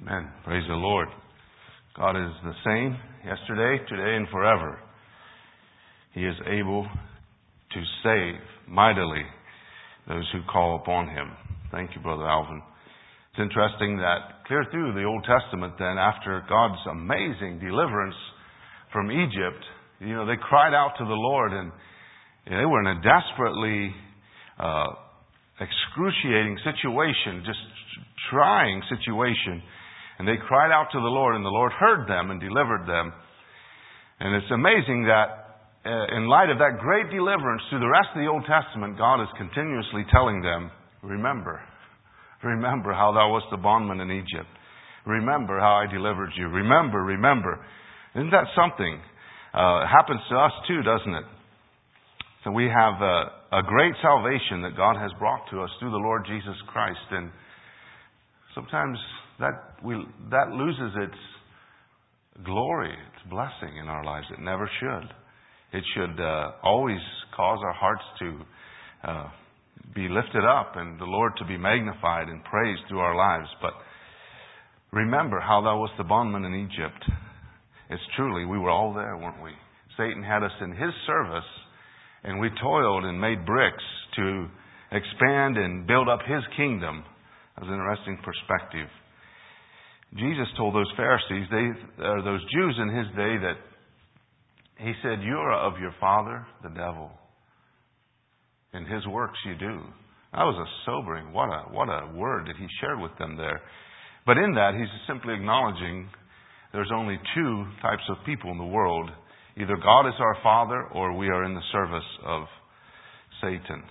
Amen. Praise the Lord. God is the same yesterday, today, and forever. He is able to save mightily those who call upon Him. Thank you, Brother Alvin. It's interesting that clear through the Old Testament then, after God's amazing deliverance from Egypt, they cried out to the Lord, and they were in a desperately excruciating situation, just trying situation. And they cried out to the Lord, and the Lord heard them and delivered them. And it's amazing that in light of that great deliverance through the rest of the Old Testament, God is continuously telling them, remember how thou wast the bondman in Egypt. Remember how I delivered you. Remember. Isn't that something? It happens to us too, doesn't it? So we have a great salvation that God has brought to us through the Lord Jesus Christ. And sometimes that loses its glory, its blessing in our lives. It never should. It should always cause our hearts to be lifted up and the Lord to be magnified and praised through our lives. But remember how thou wast the bondman in Egypt. It's truly, we were all there, weren't we? Satan had us in his service, and we toiled and made bricks to expand and build up his kingdom. That was an interesting perspective. Jesus told those Pharisees, those Jews in his day, that he said, you are of your father, the devil. And his works you do. That was a sobering, what a word that he shared with them there. But in that, he's simply acknowledging there's only two types of people in the world. Either God is our Father, or we are in the service of Satan.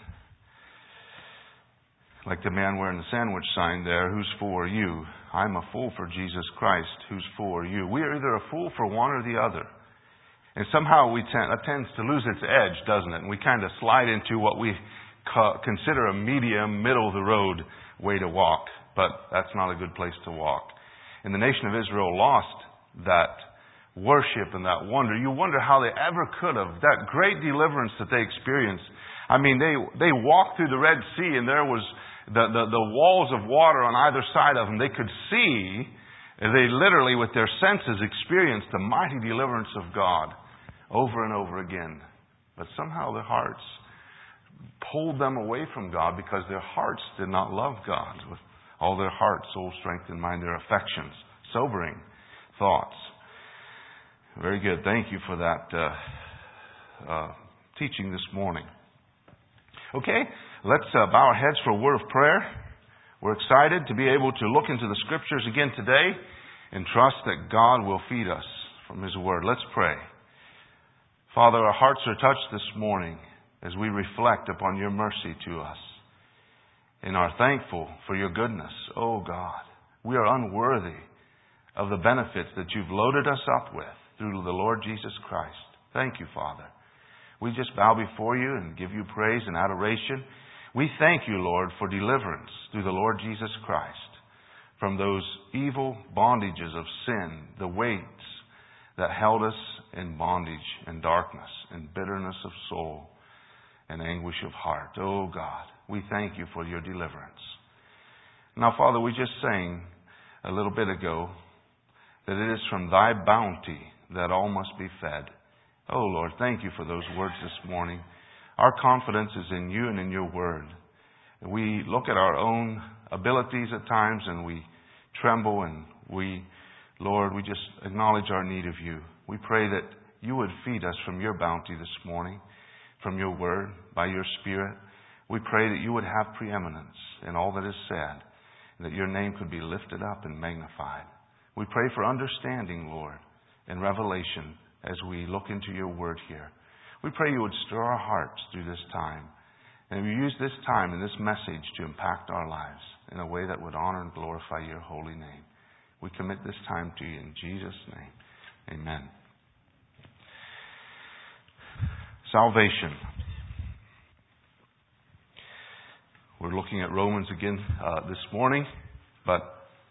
Like the man wearing the sandwich sign there, whose fool are you? I'm a fool for Jesus Christ. Whose fool are you? We are either a fool for one or the other. And somehow that tends to lose its edge, doesn't it? And we kind of slide into what we consider a medium, middle-of-the-road way to walk. But that's not a good place to walk. And the nation of Israel lost that worship and that wonder. You wonder how they ever could have. That great deliverance that they experienced. I mean, they walked through the Red Sea, and there was the walls of water on either side of them. They could see. They literally, with their senses, experienced the mighty deliverance of God over and over again. But somehow their hearts pulled them away from God because their hearts did not love God with all their heart, soul, strength, and mind, their affections. Sobering thoughts. Very good. Thank you for that teaching this morning. Okay, let's bow our heads for a word of prayer. We're excited to be able to look into the Scriptures again today and trust that God will feed us from His Word. Let's pray. Father, our hearts are touched this morning as we reflect upon Your mercy to us and are thankful for Your goodness. Oh God, we are unworthy of the benefits that You've loaded us up with through the Lord Jesus Christ. Thank You, Father. We just bow before You and give You praise and adoration. We thank You, Lord, for deliverance through the Lord Jesus Christ from those evil bondages of sin, the weights that held us in bondage and darkness and bitterness of soul and anguish of heart. Oh God, we thank You for Your deliverance. Now, Father, we just sang a little bit ago that it is from Thy bounty that all must be fed. Oh Lord, thank You for those words this morning. Our confidence is in You and in Your Word. We look at our own abilities at times and we tremble and Lord, we just acknowledge our need of You. We pray that You would feed us from Your bounty this morning, from Your Word, by Your Spirit. We pray that You would have preeminence in all that is said, and that Your name could be lifted up and magnified. We pray for understanding, Lord, and revelation as we look into Your Word here. We pray You would stir our hearts through this time. And we use this time and this message to impact our lives in a way that would honor and glorify Your holy name. We commit this time to You in Jesus' name. Amen. Salvation. We're looking at Romans again this morning, but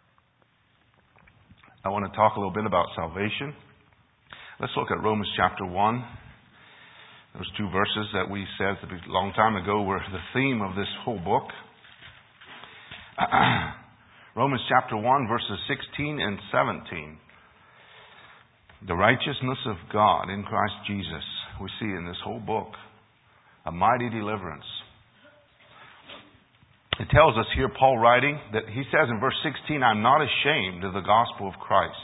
I want to talk a little bit about salvation. Let's look at Romans chapter 1. Those two verses that we said a long time ago were the theme of this whole book. Romans chapter 1, verses 16 and 17. The righteousness of God in Christ Jesus, we see in this whole book. A mighty deliverance. It tells us here, Paul writing, that he says in verse 16, I'm not ashamed of the gospel of Christ.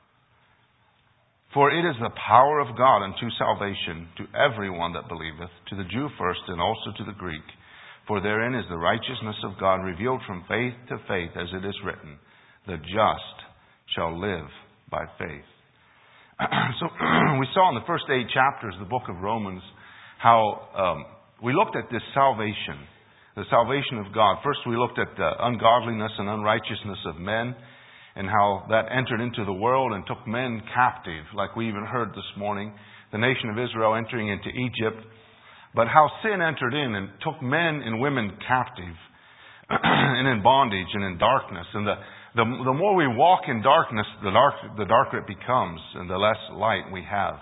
For it is the power of God unto salvation to everyone that believeth, to the Jew first and also to the Greek. For therein is the righteousness of God revealed from faith to faith, as it is written, the just shall live by faith. So we saw in the first 8 chapters of the book of Romans how we looked at this salvation, the salvation of God. First we looked at the ungodliness and unrighteousness of men, and how that entered into the world and took men captive, like we even heard this morning, the nation of Israel entering into Egypt. But how sin entered in and took men and women captive and in bondage and in darkness. And the more we walk in darkness, the darker it becomes and the less light we have.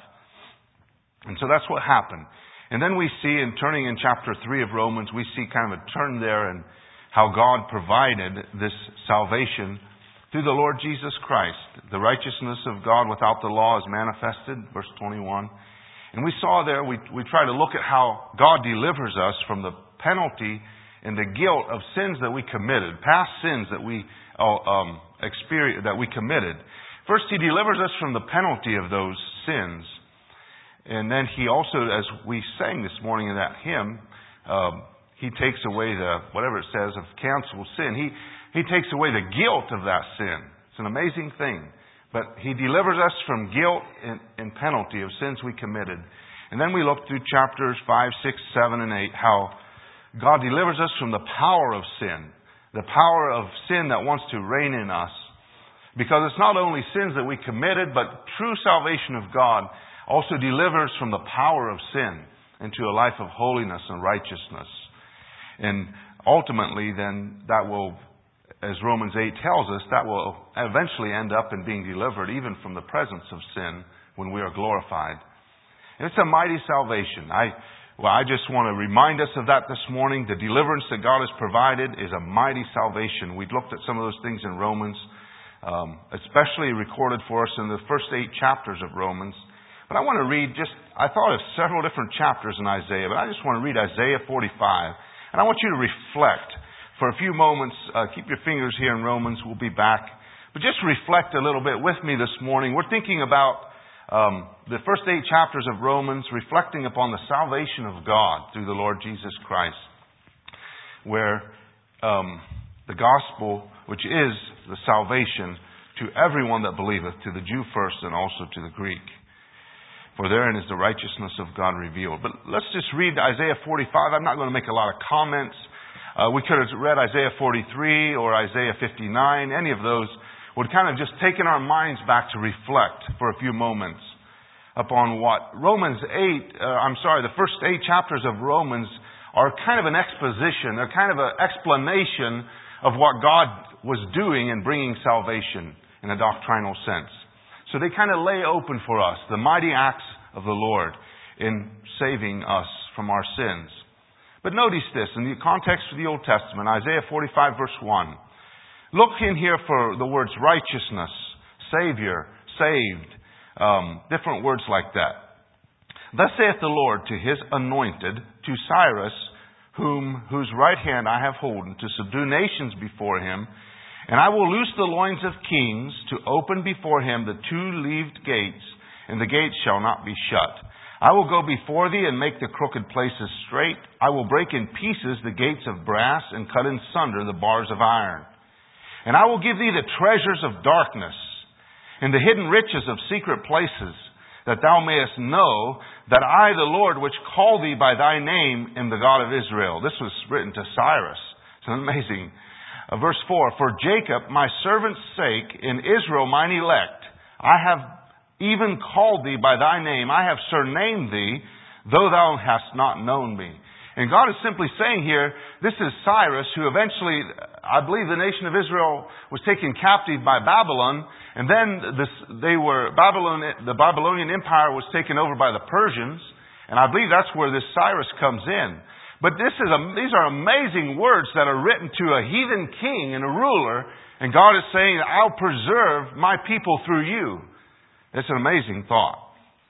And so that's what happened. And then we see, in turning in chapter 3 of Romans, we see kind of a turn there and how God provided this salvation through the Lord Jesus Christ. The righteousness of God without the law is manifested, verse 21. And we saw there, we try to look at how God delivers us from the penalty and the guilt of sins that we committed, past sins that we experienced, that we committed. First, He delivers us from the penalty of those sins. And then He also, as we sang this morning in that hymn, He takes away whatever it says of cancel sin. He takes away the guilt of that sin. It's an amazing thing. But He delivers us from guilt and penalty of sins we committed. And then we look through chapters 5, 6, 7, and 8, how God delivers us from the power of sin. The power of sin that wants to reign in us. Because it's not only sins that we committed, but true salvation of God also delivers from the power of sin into a life of holiness and righteousness. And ultimately then that will, as Romans 8 tells us, that will eventually end up in being delivered even from the presence of sin when we are glorified. And it's a mighty salvation. I just want to remind us of that this morning. The deliverance that God has provided is a mighty salvation. We've looked at some of those things in Romans, especially recorded for us in the first 8 chapters of Romans. But I want to read I thought of several different chapters in Isaiah, but I just want to read Isaiah 45. And I want you to reflect for a few moments. Keep your fingers here in Romans. We'll be back. But just reflect a little bit with me this morning. We're thinking about the first 8 chapters of Romans, reflecting upon the salvation of God through the Lord Jesus Christ, where the gospel, which is the salvation to everyone that believeth, to the Jew first and also to the Greek. For therein is the righteousness of God revealed. But let's just read Isaiah 45. I'm not going to make a lot of comments. We could have read Isaiah 43 or Isaiah 59. Any of those would kind of just take in our minds back to reflect for a few moments upon what the first 8 chapters of Romans are kind of an exposition. They're kind of an explanation of what God was doing in bringing salvation in a doctrinal sense. So they kind of lay open for us the mighty acts of the Lord in saving us from our sins. But notice this, in the context of the Old Testament, Isaiah 45 verse 1. Look in here for the words righteousness, Savior, saved, different words like that. Thus saith the Lord to His anointed, to Cyrus, whose right hand I have holden, to subdue nations before Him. And I will loose the loins of kings, to open before Him the 2-leaved gates, and the gates shall not be shut. I will go before thee and make the crooked places straight. I will break in pieces the gates of brass and cut in sunder the bars of iron. And I will give thee the treasures of darkness and the hidden riches of secret places, that thou mayest know that I, the Lord, which call thee by thy name, am the God of Israel. This was written to Cyrus. It's amazing. Verse 4, for Jacob, my servant's sake, in Israel, mine elect, I have even called thee by thy name. I have surnamed thee, though thou hast not known me. And God is simply saying here, this is Cyrus, who eventually, I believe the nation of Israel was taken captive by Babylon, and then the Babylonian Empire was taken over by the Persians, and I believe that's where this Cyrus comes in. But these are amazing words that are written to a heathen king and a ruler, and God is saying, I'll preserve my people through you. It's an amazing thought.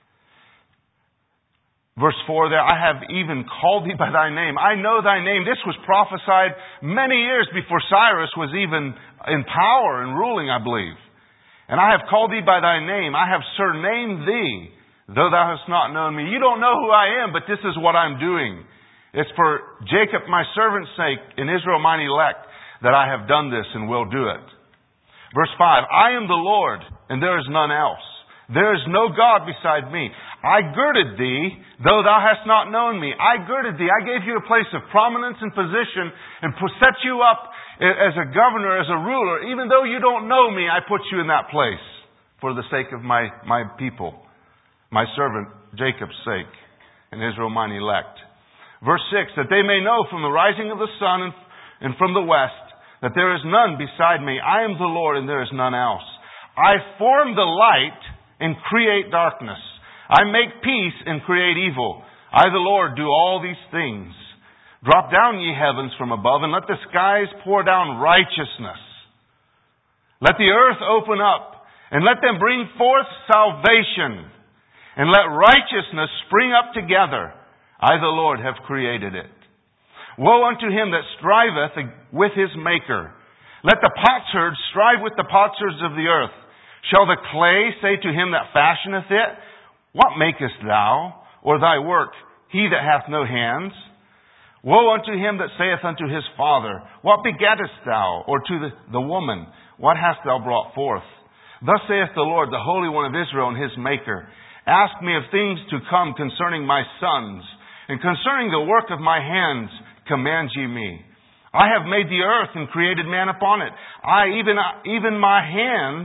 Verse 4 there, I have even called thee by thy name. I know thy name. This was prophesied many years before Cyrus was even in power and ruling, I believe. And I have called thee by thy name. I have surnamed thee, though thou hast not known me. You don't know who I am, but this is what I'm doing. It's for Jacob, my servant's sake, and Israel, mine elect, that I have done this and will do it. Verse 5, I am the Lord, and there is none else. There is no God beside me. I girded thee, though thou hast not known me. I girded thee. I gave you a place of prominence and position and set you up as a governor, as a ruler. Even though you don't know me, I put you in that place for the sake of my people, my servant Jacob's sake, and Israel mine elect. Verse 6, that they may know from the rising of the sun and from the west that there is none beside me. I am the Lord, and there is none else. I form the light and create darkness. I make peace and create evil. I, the Lord, do all these things. Drop down, ye heavens, from above, and let the skies pour down righteousness. Let the earth open up, and let them bring forth salvation, and let righteousness spring up together. I, the Lord, have created it. Woe unto him that striveth with his Maker. Let the potsherd strive with the potsherds of the earth. Shall the clay say to him that fashioneth it, What makest thou? Or thy work, he that hath no hands? Woe unto him that saith unto his father, What begettest thou? Or to the woman, What hast thou brought forth? Thus saith the Lord, the Holy One of Israel, and his Maker. Ask me of things to come concerning my sons, and concerning the work of my hands command ye me. I have made the earth and created man upon it. Even my hands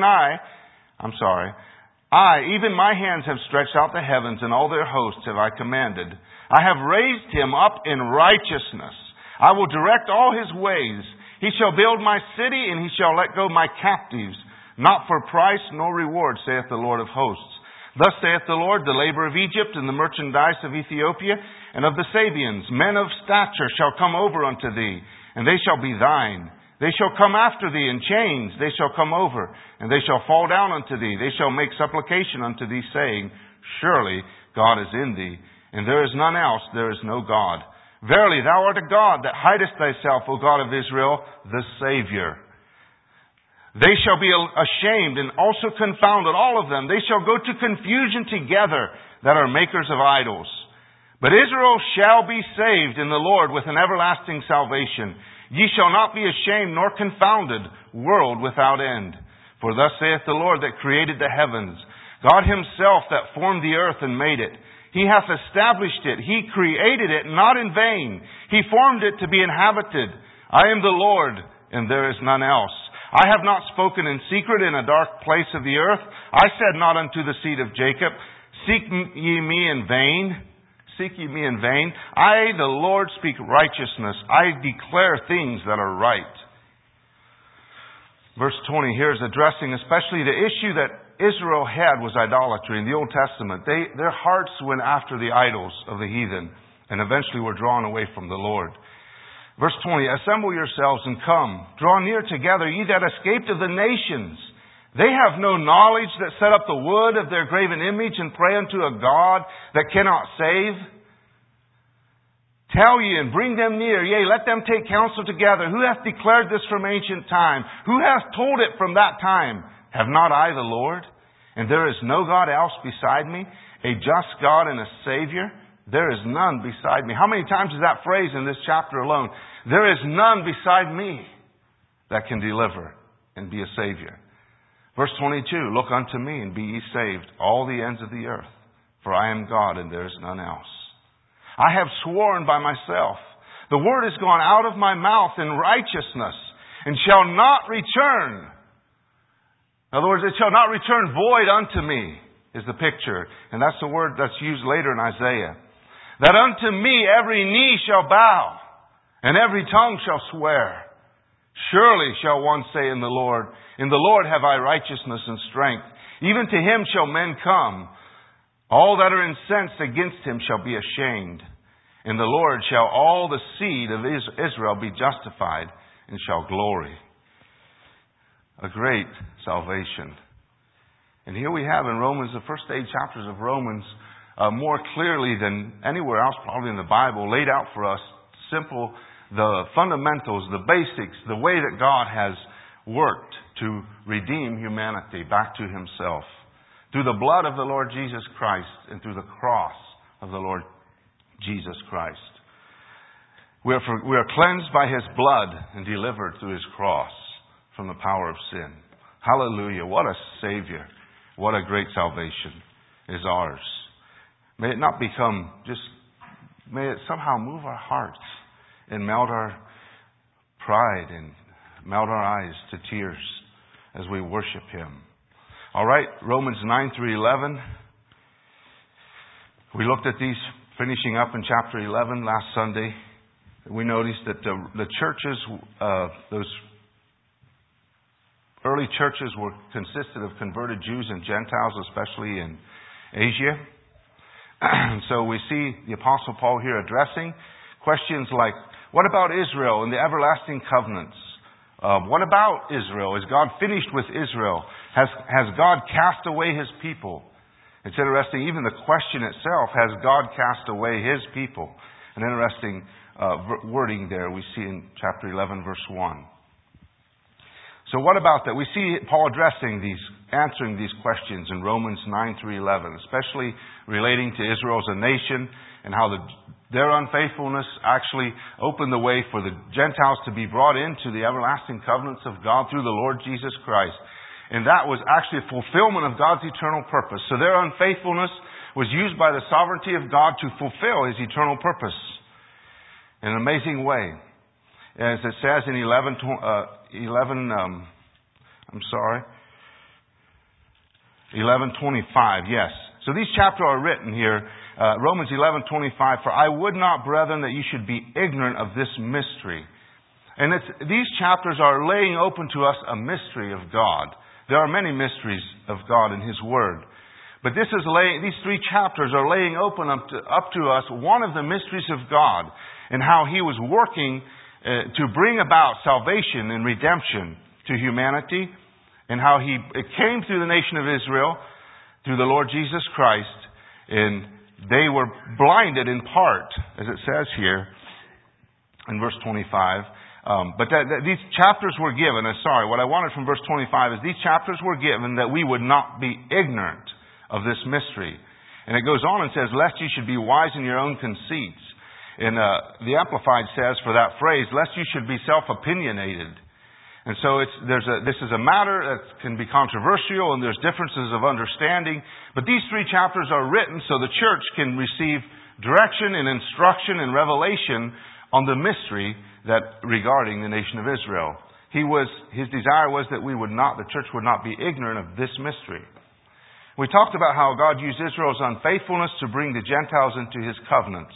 have stretched out the heavens, and all their hosts have I commanded. I have raised him up in righteousness. I will direct all his ways. He shall build my city, and he shall let go my captives, not for price nor reward, saith the Lord of hosts. Thus saith the Lord, the labor of Egypt and the merchandise of Ethiopia and of the Sabians, men of stature shall come over unto thee, and they shall be thine. They shall come after thee in chains, they shall come over, and they shall fall down unto thee. They shall make supplication unto thee, saying, Surely God is in thee, and there is none else, there is no God. Verily thou art a God that hidest thyself, O God of Israel, the Savior. They shall be ashamed and also confounded, all of them. They shall go to confusion together that are makers of idols. But Israel shall be saved in the Lord with an everlasting salvation. Ye shall not be ashamed nor confounded, world without end. For thus saith the Lord that created the heavens, God himself that formed the earth and made it. He hath established it. He created it not in vain. He formed it to be inhabited. I am the Lord, and there is none else. I have not spoken in secret in a dark place of the earth. I said not unto the seed of Jacob, Seek ye me in vain. Seek ye me in vain. I, the Lord, speak righteousness. I declare things that are right. Verse 20 here is addressing especially the issue that Israel had was idolatry. In the Old Testament, their hearts went after the idols of the heathen and eventually were drawn away from the Lord. Verse 20, Assemble yourselves and come. Draw near together, ye that escaped of the nations. They have no knowledge that set up the wood of their graven image and pray unto a God that cannot save. Tell ye and bring them near. Yea, let them take counsel together. Who hath declared this from ancient time? Who hath told it from that time? Have not I the Lord? And there is no God else beside me, a just God and a Savior. There is none beside me. How many times is that phrase in this chapter alone? There is none beside me that can deliver and be a Savior. Verse 22, Look unto me and be ye saved, all the ends of the earth. For I am God and there is none else. I have sworn by myself. The word is gone out of my mouth in righteousness and shall not return. In other words, it shall not return void unto me, is the picture. And that's the word that's used later in Isaiah. That unto me every knee shall bow, and every tongue shall swear. Surely shall one say in the Lord have I righteousness and strength. Even to him shall men come. All that are incensed against him shall be ashamed. In the Lord shall all the seed of Israel be justified and shall glory. A great salvation. And here we have in Romans, the first 8 chapters of Romans, more clearly than anywhere else probably in the Bible, laid out for us the fundamentals, the basics, the way that God has worked to redeem humanity back to Himself. Through the blood of the Lord Jesus Christ and through the cross of the Lord Jesus Christ. We are cleansed by His blood and delivered through His cross from the power of sin. Hallelujah. What a Savior. What a great salvation is ours. May it not become may it somehow move our hearts and melt our pride and melt our eyes to tears as we worship Him. All right, Romans 9 through 11. We looked at these finishing up in chapter 11 last Sunday. We noticed that the churches, those early churches consisted of converted Jews and Gentiles, especially in Asia. So we see the Apostle Paul here addressing questions like, what about Israel and the everlasting covenants? What about Israel? Is God finished with Israel? Has God cast away His people? It's interesting, even the question itself, has God cast away His people? An interesting wording there we see in chapter 11, verse 1. So what about that? We see Paul answering these questions in Romans 9 through 11, especially relating to Israel as a nation and how their unfaithfulness actually opened the way for the Gentiles to be brought into the everlasting covenants of God through the Lord Jesus Christ. And that was actually a fulfillment of God's eternal purpose. So their unfaithfulness was used by the sovereignty of God to fulfill His eternal purpose in an amazing way. As it says in 11:25, yes. So these chapters are written here, Romans 11:25, for I would not, brethren, that you should be ignorant of this mystery. And these chapters are laying open to us a mystery of God. There are many mysteries of God in His Word. But these 3 chapters are laying open up to us one of the mysteries of God and how He was working to bring about salvation and redemption to humanity, and how it came through the nation of Israel, through the Lord Jesus Christ, and they were blinded in part, as it says here in verse 25. But these chapters were given, what I wanted from verse 25 is these chapters were given that we would not be ignorant of this mystery. And it goes on and says, lest you should be wise in your own conceits. And the Amplified says for that phrase, lest you should be self-opinionated. And so this is a matter that can be controversial, and there's differences of understanding. But these 3 chapters are written so the church can receive direction and instruction and revelation on the mystery that regarding the nation of Israel. His desire was that the church would not be ignorant of this mystery. We talked about how God used Israel's unfaithfulness to bring the Gentiles into His covenants.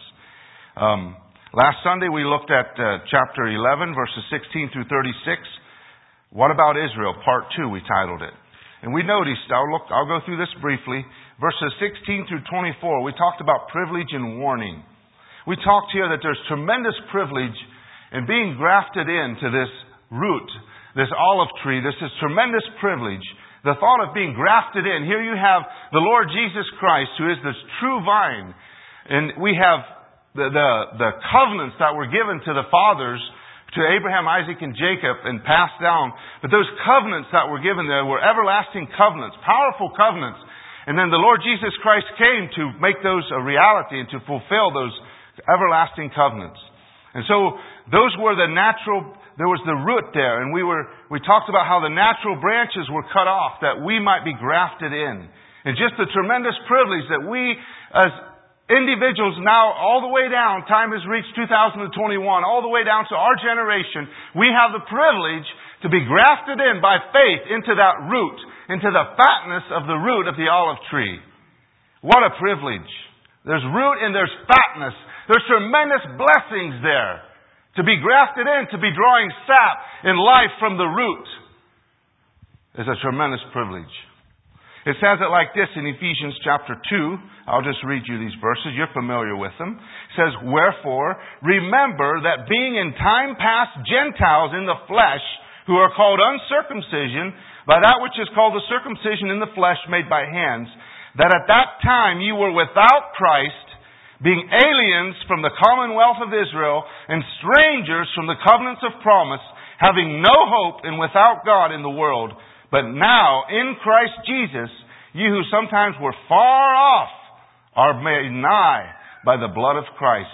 Last Sunday we looked at chapter 11, verses 16 through 36. What about Israel? Part 2, we titled it. And we noticed, I'll go through this briefly, verses 16 through 24, we talked about privilege and warning. We talked here that there's tremendous privilege in being grafted into this root, this olive tree. This is tremendous privilege. The thought of being grafted in. Here you have the Lord Jesus Christ, who is this true vine. And we have the covenants that were given to the fathers, to Abraham, Isaac, and Jacob, and passed down. But those covenants that were given there were everlasting covenants, powerful covenants. And then the Lord Jesus Christ came to make those a reality and to fulfill those everlasting covenants. And so those were the natural, there was the root there. And we talked about how the natural branches were cut off that we might be grafted in. And just the tremendous privilege that we as individuals now, all the way down, time has reached 2021, all the way down to our generation, we have the privilege to be grafted in by faith into that root, into the fatness of the root of the olive tree. What a privilege. There's root and there's fatness. There's tremendous blessings there. To be grafted in, to be drawing sap and life from the root is a tremendous privilege. It says it like this in Ephesians chapter 2. I'll just read you these verses. You're familiar with them. It says, "Wherefore, remember that being in time past Gentiles in the flesh, who are called uncircumcision, by that which is called the circumcision in the flesh made by hands, that at that time you were without Christ, being aliens from the commonwealth of Israel, and strangers from the covenants of promise, having no hope and without God in the world. But now, in Christ Jesus, you who sometimes were far off are made nigh by the blood of Christ."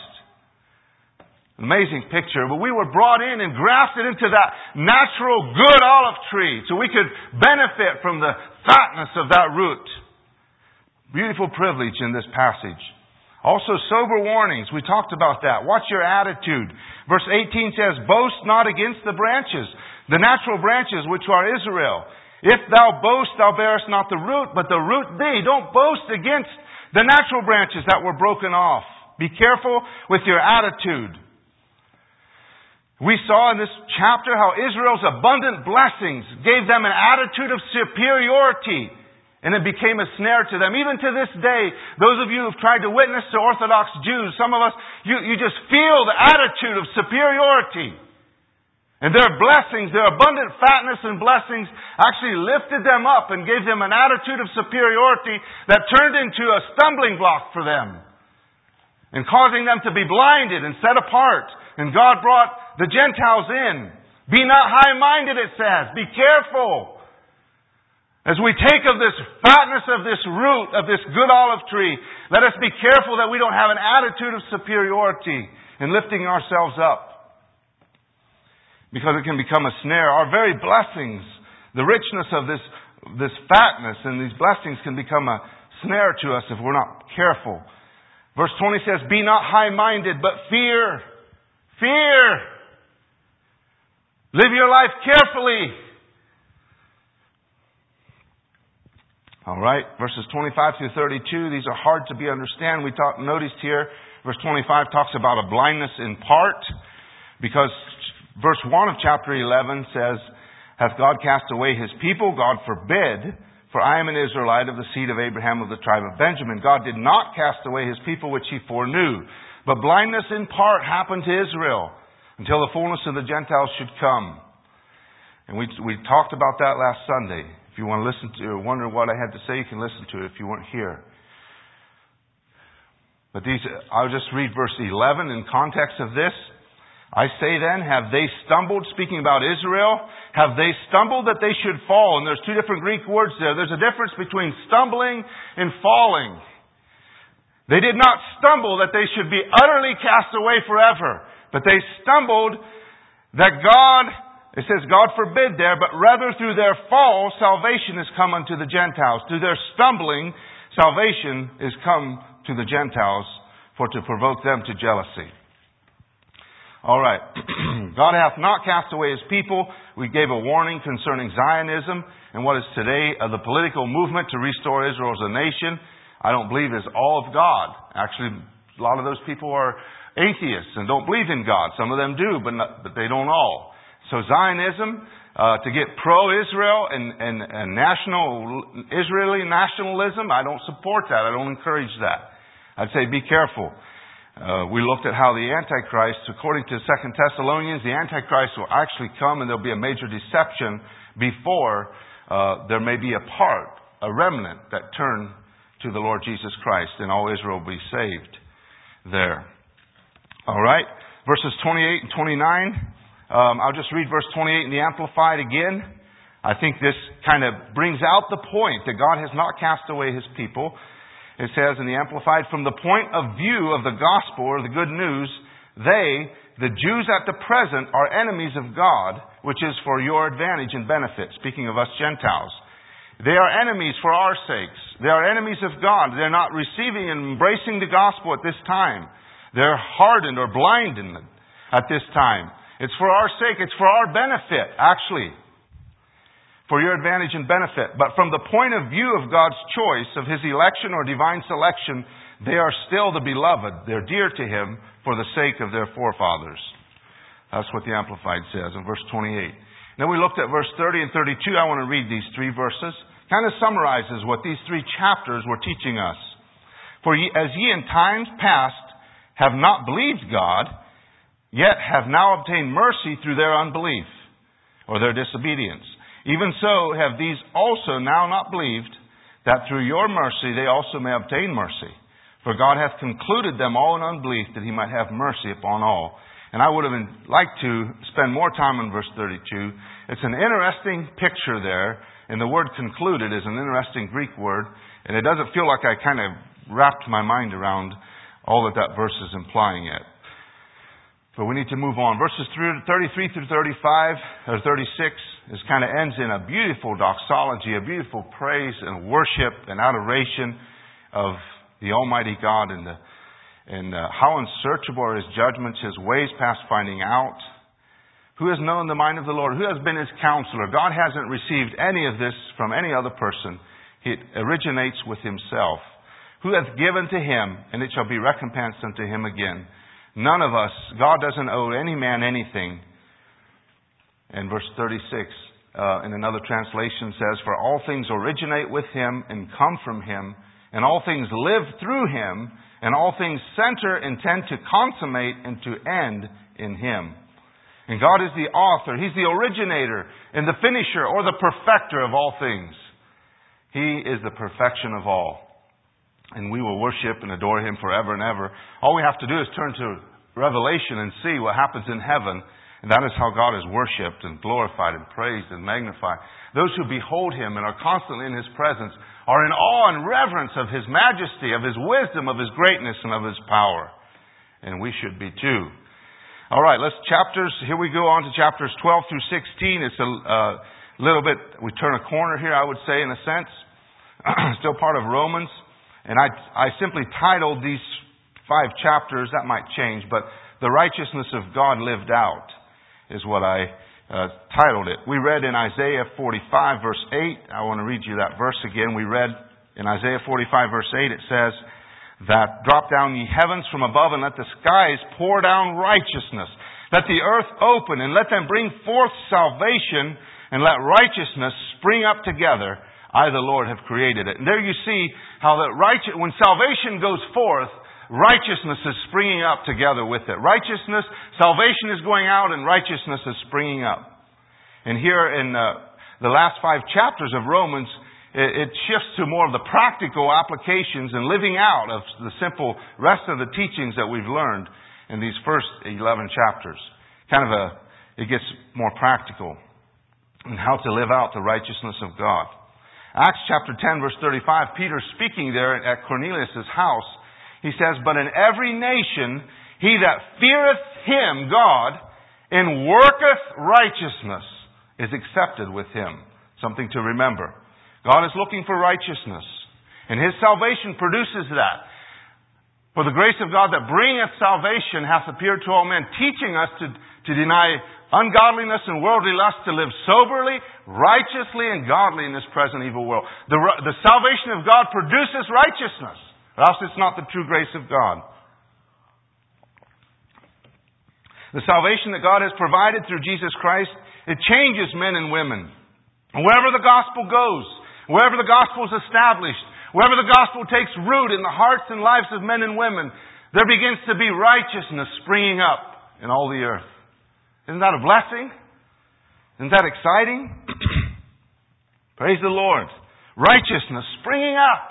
Amazing picture. But we were brought in and grafted into that natural good olive tree so we could benefit from the fatness of that root. Beautiful privilege in this passage. Also, sober warnings. We talked about that. Watch your attitude. Verse 18 says, "Boast not against the branches, the natural branches which are Israel. If thou boast, thou bearest not the root, but the root thee." Don't boast against the natural branches that were broken off. Be careful with your attitude. We saw in this chapter how Israel's abundant blessings gave them an attitude of superiority, and it became a snare to them. Even to this day, those of you who've tried to witness to Orthodox Jews, some of us, you just feel the attitude of superiority. And their blessings, their abundant fatness and blessings actually lifted them up and gave them an attitude of superiority that turned into a stumbling block for them, and causing them to be blinded and set apart. And God brought the Gentiles in. Be not high-minded, it says. Be careful. As we take of this fatness of this root, of this good olive tree, let us be careful that we don't have an attitude of superiority in lifting ourselves up, because it can become a snare. Our very blessings, the richness of this fatness and these blessings can become a snare to us if we're not careful. Verse 20 says, "Be not high-minded, but fear." Fear. Live your life carefully. All right, verses 25 through 32, these are hard to be understood. We noticed here, verse 25 talks about a blindness in part, because verse 1 of chapter 11 says, "Hath God cast away His people? God forbid, for I am an Israelite of the seed of Abraham of the tribe of Benjamin." God did not cast away His people which He foreknew. But blindness in part happened to Israel until the fullness of the Gentiles should come. And we talked about that last Sunday. If you want to listen to or wonder what I had to say, you can listen to it if you weren't here. But I'll just read verse 11 in context of this. "I say then, have they stumbled?" Speaking about Israel. "Have they stumbled that they should fall?" And there's two different Greek words there. There's a difference between stumbling and falling. They did not stumble that they should be utterly cast away forever. But they stumbled that God, it says God forbid there, but rather through their fall, salvation is come unto the Gentiles. Through their stumbling, salvation is come to the Gentiles for to provoke them to jealousy. All right. God hath not cast away His people. We gave a warning concerning Zionism and what is today the political movement to restore Israel as a nation. I don't believe is all of God. Actually, a lot of those people are atheists and don't believe in God. Some of them do, but they don't all. So Zionism, to get pro-Israel and national Israeli nationalism, I don't support that. I don't encourage that. I'd say be careful. We looked at how the Antichrist, according to 2 Thessalonians, the Antichrist will actually come and there'll be a major deception before there may be a remnant that turn to the Lord Jesus Christ, and all Israel will be saved there. All right, verses 28 and 29. I'll just read verse 28 in the Amplified again. I think this kind of brings out the point that God has not cast away His people. It says in the Amplified, "From the point of view of the gospel, or the good news, they, the Jews at the present, are enemies of God, which is for your advantage and benefit." Speaking of us Gentiles. They are enemies for our sakes. They are enemies of God. They're not receiving and embracing the gospel at this time. They're hardened or blinded at this time. It's for our sake. It's for our benefit, actually. For your advantage and benefit. But from the point of view of God's choice, of His election or divine selection, they are still the beloved. They're dear to Him for the sake of their forefathers. That's what the Amplified says in verse 28. Then we looked at verse 30 and 32. I want to read these three verses. kind of summarizes what these 3 chapters were teaching us. For as ye in times past have not believed God, yet have now obtained mercy through their unbelief, or their disobedience. Even so have these also now not believed, that through your mercy they also may obtain mercy. For God hath concluded them all in unbelief, that He might have mercy upon all. And I would have liked to spend more time on verse 32. It's an interesting picture there, and the word concluded is an interesting Greek word, and it doesn't feel like I kind of wrapped my mind around all that verse is implying yet. But we need to move on. Verses 33 through 35, or 36, is kind of ends in a beautiful doxology, a beautiful praise and worship and adoration of the Almighty God and how unsearchable are His judgments, His ways past finding out. Who has known the mind of the Lord? Who has been His counselor? God hasn't received any of this from any other person. It originates with Himself. Who hath given to Him, and it shall be recompensed unto Him again. None of us, God doesn't owe any man anything. And verse 36 in another translation says, for all things originate with Him and come from Him, and all things live through Him, and all things center and tend to consummate and to end in Him. And God is the author. He's the originator and the finisher or the perfecter of all things. He is the perfection of all. And we will worship and adore Him forever and ever. All we have to do is turn to Revelation and see what happens in heaven. And that is how God is worshipped and glorified and praised and magnified. Those who behold Him and are constantly in His presence are in awe and reverence of His majesty, of His wisdom, of His greatness, and of His power. And we should be too. All right, here we go on to chapters 12 through 16. It's a little bit, we turn a corner here, I would say, in a sense. Still part of Romans. And I simply titled these 5 chapters, that might change, but The Righteousness of God Lived Out is what I titled it. We read in Isaiah 45 verse 8, I want to read you that verse again. We read in Isaiah 45 verse 8, it says that, drop down ye heavens from above and let the skies pour down righteousness. Let the earth open and let them bring forth salvation and let righteousness spring up together. I, the Lord, have created it. And there you see how that when salvation goes forth, righteousness is springing up together with it. Righteousness, salvation is going out and righteousness is springing up. And here in the last 5 chapters of Romans, it shifts to more of the practical applications and living out of the simple rest of the teachings that we've learned in these first 11 chapters. It gets more practical in how to live out the righteousness of God. Acts chapter 10 verse 35, Peter speaking there at Cornelius' house, he says, but in every nation he that feareth Him, God, and worketh righteousness is accepted with Him. Something to remember. God is looking for righteousness, and His salvation produces that. For the grace of God that bringeth salvation hath appeared to all men, teaching us to deny ungodliness and worldly lust, to live soberly, righteously, and godly in this present evil world. The salvation of God produces righteousness, or else it's not the true grace of God. The salvation that God has provided through Jesus Christ, it changes men and women. Wherever the gospel goes, wherever the gospel is established, wherever the gospel takes root in the hearts and lives of men and women, there begins to be righteousness springing up in all the earth. Isn't that a blessing? Isn't that exciting? Praise the Lord. Righteousness springing up.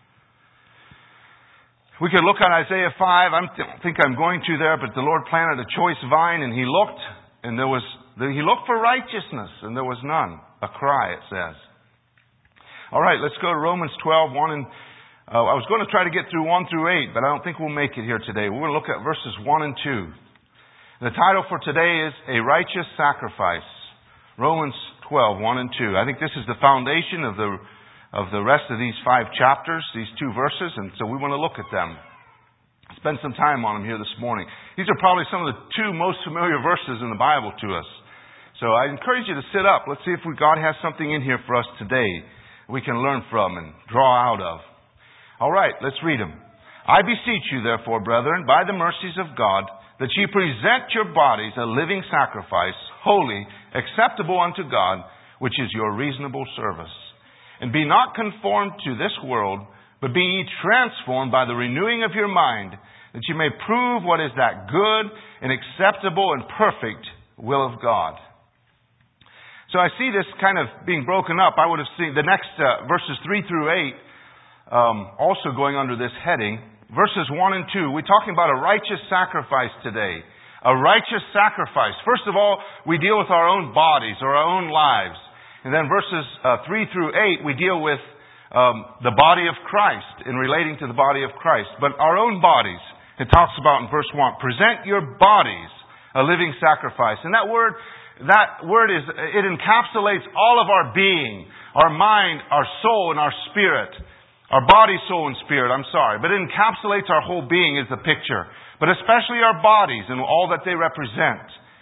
We could look at Isaiah 5. I don't think I'm going to there, but the Lord planted a choice vine, and He looked, and He looked for righteousness, and there was none. A cry, it says. All right, let's go to Romans 12, 1 and... I was going to try to get through 1 through 8, but I don't think we'll make it here today. We're going to look at verses 1 and 2. The title for today is A Righteous Sacrifice. Romans 12, 1 and 2. I think this is the foundation of the rest of these 5 chapters, these 2 verses, and so we want to look at them. Spend some time on them here this morning. These are probably some of the 2 most familiar verses in the Bible to us. So I encourage you to sit up. Let's see if God has something in here for us today we can learn from and draw out of. All right, let's read them. I beseech you, therefore, brethren, by the mercies of God, that ye present your bodies a living sacrifice, holy, acceptable unto God, which is your reasonable service. And be not conformed to this world, but be ye transformed by the renewing of your mind, that you may prove what is that good and acceptable and perfect will of God. So I see this kind of being broken up. I would have seen the next verses 3 through 8 also going under this heading. Verses 1 and 2, we're talking about a righteous sacrifice today. A righteous sacrifice. First of all, we deal with our own bodies or our own lives. And then verses 3 through 8, we deal with the body of Christ in relating to the body of Christ. But our own bodies, it talks about in verse 1, present your bodies a living sacrifice. And that word it encapsulates all of our being, our mind, our soul, and our spirit. Our body, soul, and spirit, But it encapsulates our whole being is the picture. But especially our bodies and all that they represent.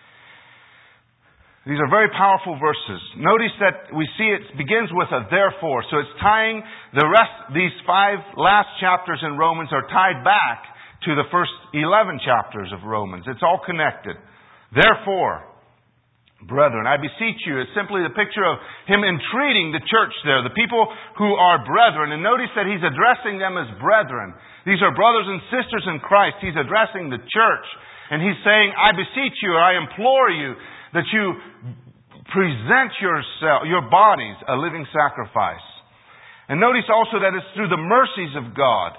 These are very powerful verses. Notice that we see it begins with a therefore. So it's tying these 5 last chapters in Romans are tied back to the first 11 chapters of Romans. It's all connected. Therefore, brethren, I beseech you, is simply the picture of him entreating the church there, the people who are brethren. And notice that he's addressing them as brethren. These are brothers and sisters in Christ. He's addressing the church. And he's saying, I beseech you, or I implore you, that you present your bodies a living sacrifice. And notice also that it's through the mercies of God.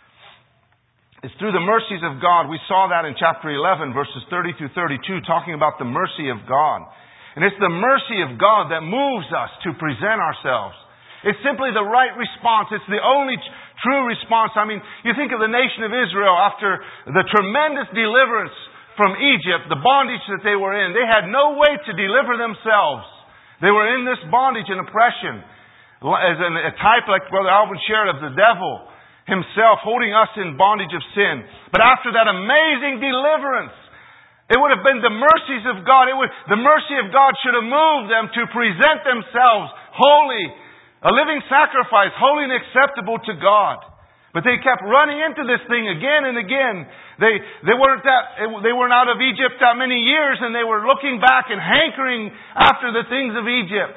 It's through the mercies of God. We saw that in chapter 11, verses 30 through 32, talking about the mercy of God. And it's the mercy of God that moves us to present ourselves. It's simply the right response. It's the only true response. I mean, you think of the nation of Israel after the tremendous deliverance from Egypt, the bondage that they were in. They had no way to deliver themselves. They were in this bondage and oppression. As a type, like Brother Alvin shared, of the devil himself holding us in bondage of sin. But after that amazing deliverance, it would have been the mercies of God. The mercy of God should have moved them to present themselves holy, a living sacrifice, holy and acceptable to God. But they kept running into this thing again and again. They weren't out of Egypt that many years, and they were looking back and hankering after the things of Egypt.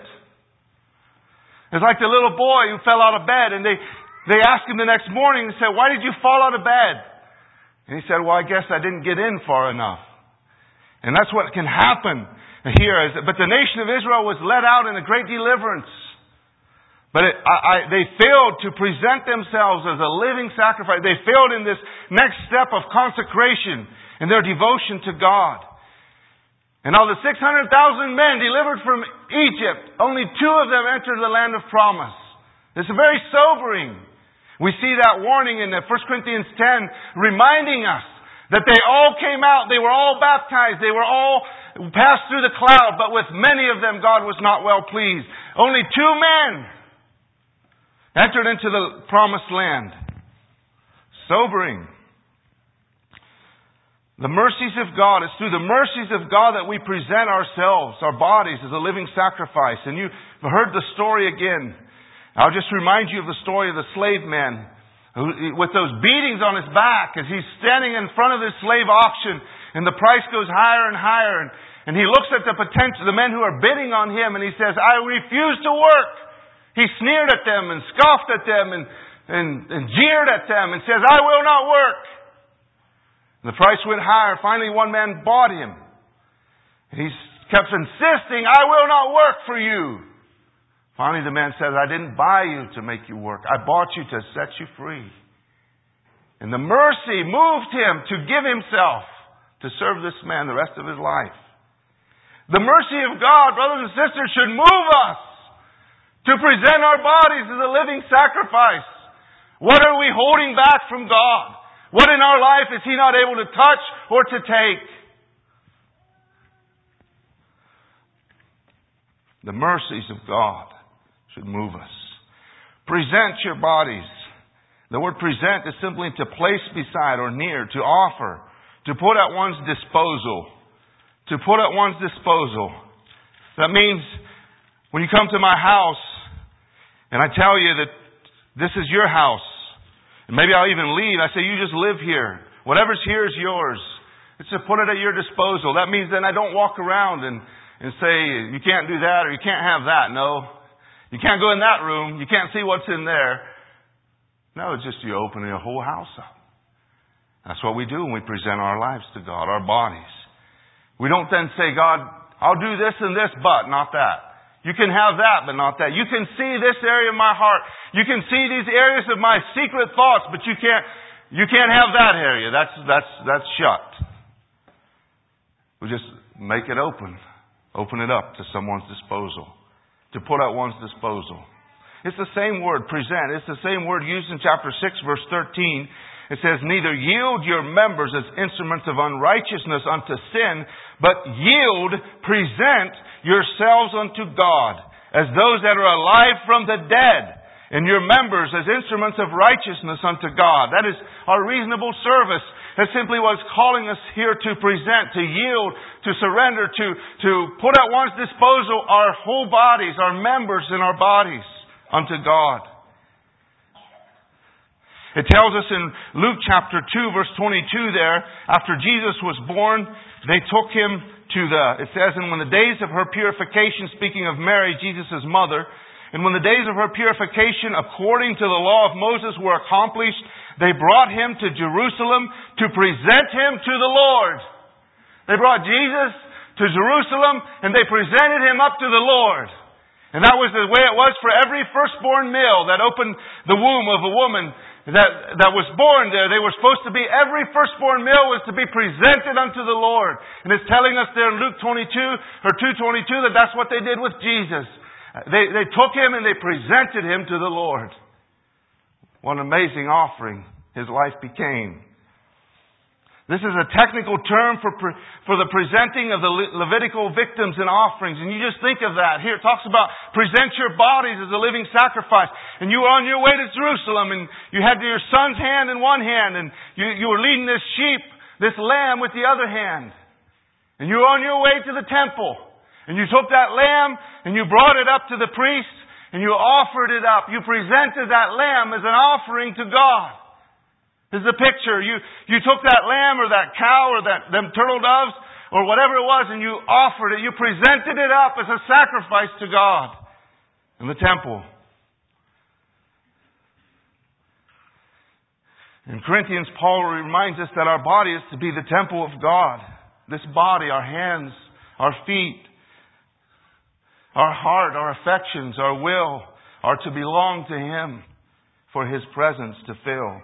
It's like the little boy who fell out of bed, and they asked him the next morning and said, "Why did you fall out of bed?" And he said, "Well, I guess I didn't get in far enough." And that's what can happen here. But the nation of Israel was led out in a great deliverance. But they failed to present themselves as a living sacrifice. They failed in this next step of consecration and their devotion to God. And of the 600,000 men delivered from Egypt, only 2 of them entered the land of promise. It's very sobering. We see that warning in 1 Corinthians 10 reminding us that they all came out, they were all baptized, they were all passed through the cloud, but with many of them God was not well pleased. Only 2 men entered into the promised land. Sobering. The mercies of God. It's through the mercies of God that we present ourselves, our bodies, as a living sacrifice. And you've heard the story again. I'll just remind you of the story of the slave man who, with those beatings on his back as he's standing in front of this slave auction, and the price goes higher and higher. And he looks at the men who are bidding on him, and he says, "I refuse to work." He sneered at them and scoffed at them and jeered at them and says, "I will not work." The price went higher. Finally, one man bought him. And he kept insisting, "I will not work for you." Finally, the man says, "I didn't buy you to make you work. I bought you to set you free." And the mercy moved him to give himself to serve this man the rest of his life. The mercy of God, brothers and sisters, should move us to present our bodies as a living sacrifice. What are we holding back from God? What in our life is He not able to touch or to take? The mercies of God should move us. Present your bodies. The word present is simply to place beside or near, to offer, to put at one's disposal. To put at one's disposal. That means when you come to my house and I tell you that this is your house, and maybe I'll even leave, I say, "You just live here. Whatever's here is yours." It's to put it at your disposal. That means then I don't walk around and say, "You can't do that," or "You can't have that." No. You can't go in that room. You can't see what's in there. No, it's just you opening a whole house up. That's what we do when we present our lives to God, our bodies. We don't then say, God, I'll do this and this, but not that. You can have that, but not that. You can see this area of my heart. You can see these areas of my secret thoughts, but you can't have that area. That's shut. We just make it open. Open it up to someone's disposal. To put at one's disposal. It's the same word, present. It's the same word used in chapter 6, verse 13. It says, neither yield your members as instruments of unrighteousness unto sin, but yield, present yourselves unto God, as those that are alive from the dead, and your members as instruments of righteousness unto God. That is our reasonable service. That simply was calling us here to present, to yield, to surrender, to put at one's disposal our whole bodies, our members in our bodies unto God. It tells us in Luke chapter 2, verse 22 there, after Jesus was born, they took him to it says, and when the days of her purification, speaking of Mary, Jesus' mother, and when the days of her purification according to the law of Moses were accomplished, they brought him to Jerusalem to present him to the Lord. They brought Jesus to Jerusalem and they presented him up to the Lord. And that was the way it was for every firstborn male that opened the womb of a woman that was born there. They were supposed to be, every firstborn male was to be presented unto the Lord. And it's telling us there in Luke 22 or 2:22 that that's what they did with Jesus. They took him and they presented him to the Lord. What an amazing offering his life became. This is a technical term for the presenting of the Levitical victims and offerings. And you just think of that. Here it talks about present your bodies as a living sacrifice. And you were on your way to Jerusalem and you had your son's hand in one hand and you were leading this sheep, this lamb with the other hand. And you were on your way to the temple. And you took that lamb and you brought it up to the priest and you offered it up. You presented that lamb as an offering to God. This is a picture. You took that lamb or that cow or them turtle doves or whatever it was and you offered it. You presented it up as a sacrifice to God in the temple. In Corinthians, Paul reminds us that our body is to be the temple of God. This body, our hands, our feet, our heart, our affections, our will are to belong to Him for His presence to fill.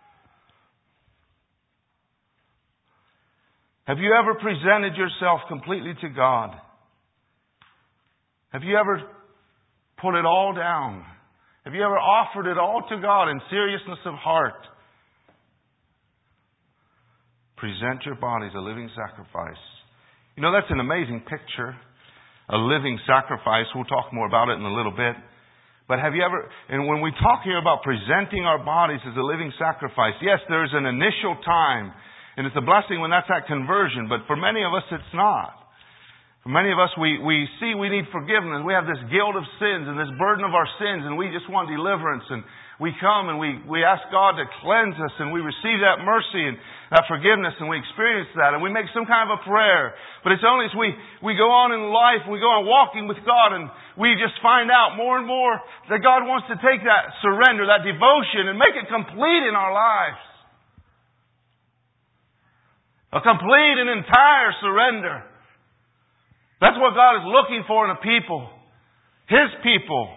Have you ever presented yourself completely to God? Have you ever put it all down? Have you ever offered it all to God in seriousness of heart? Present your bodies a living sacrifice. You know, that's an amazing picture. A living sacrifice. We'll talk more about it in a little bit. But have you ever, and when we talk here about presenting our bodies as a living sacrifice, yes, there's an initial time. And it's a blessing when that's at conversion. But for many of us, it's not. For many of us, we see we need forgiveness. We have this guilt of sins and this burden of our sins. And we just want deliverance. And we come and we ask God to cleanse us. And we receive that mercy and that forgiveness. And we experience that. And we make some kind of a prayer. But it's only as we go on in life, we go on walking with God. And we just find out more and more that God wants to take that surrender, that devotion, and make it complete in our lives. A complete and entire surrender. That's what God is looking for in a people. His people.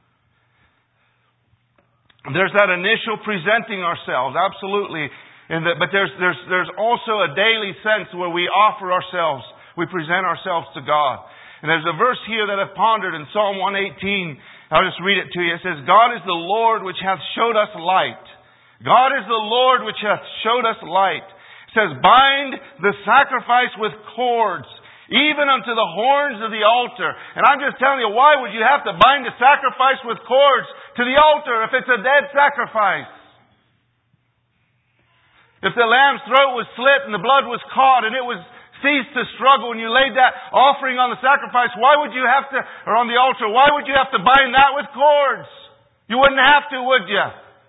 There's that initial presenting ourselves, absolutely. But there's also a daily sense where we offer ourselves. We present ourselves to God. And there's a verse here that I've pondered in Psalm 118. I'll just read it to you. It says, God is the Lord which hath showed us light. God is the Lord which hath showed us light. It says, bind the sacrifice with cords, even unto the horns of the altar. And I'm just telling you, why would you have to bind the sacrifice with cords to the altar if it's a dead sacrifice? If the lamb's throat was slit and the blood was caught and it was ceased to struggle and you laid that offering on the sacrifice, why would you have to, or on the altar, why would you have to bind that with cords? You wouldn't have to, would you?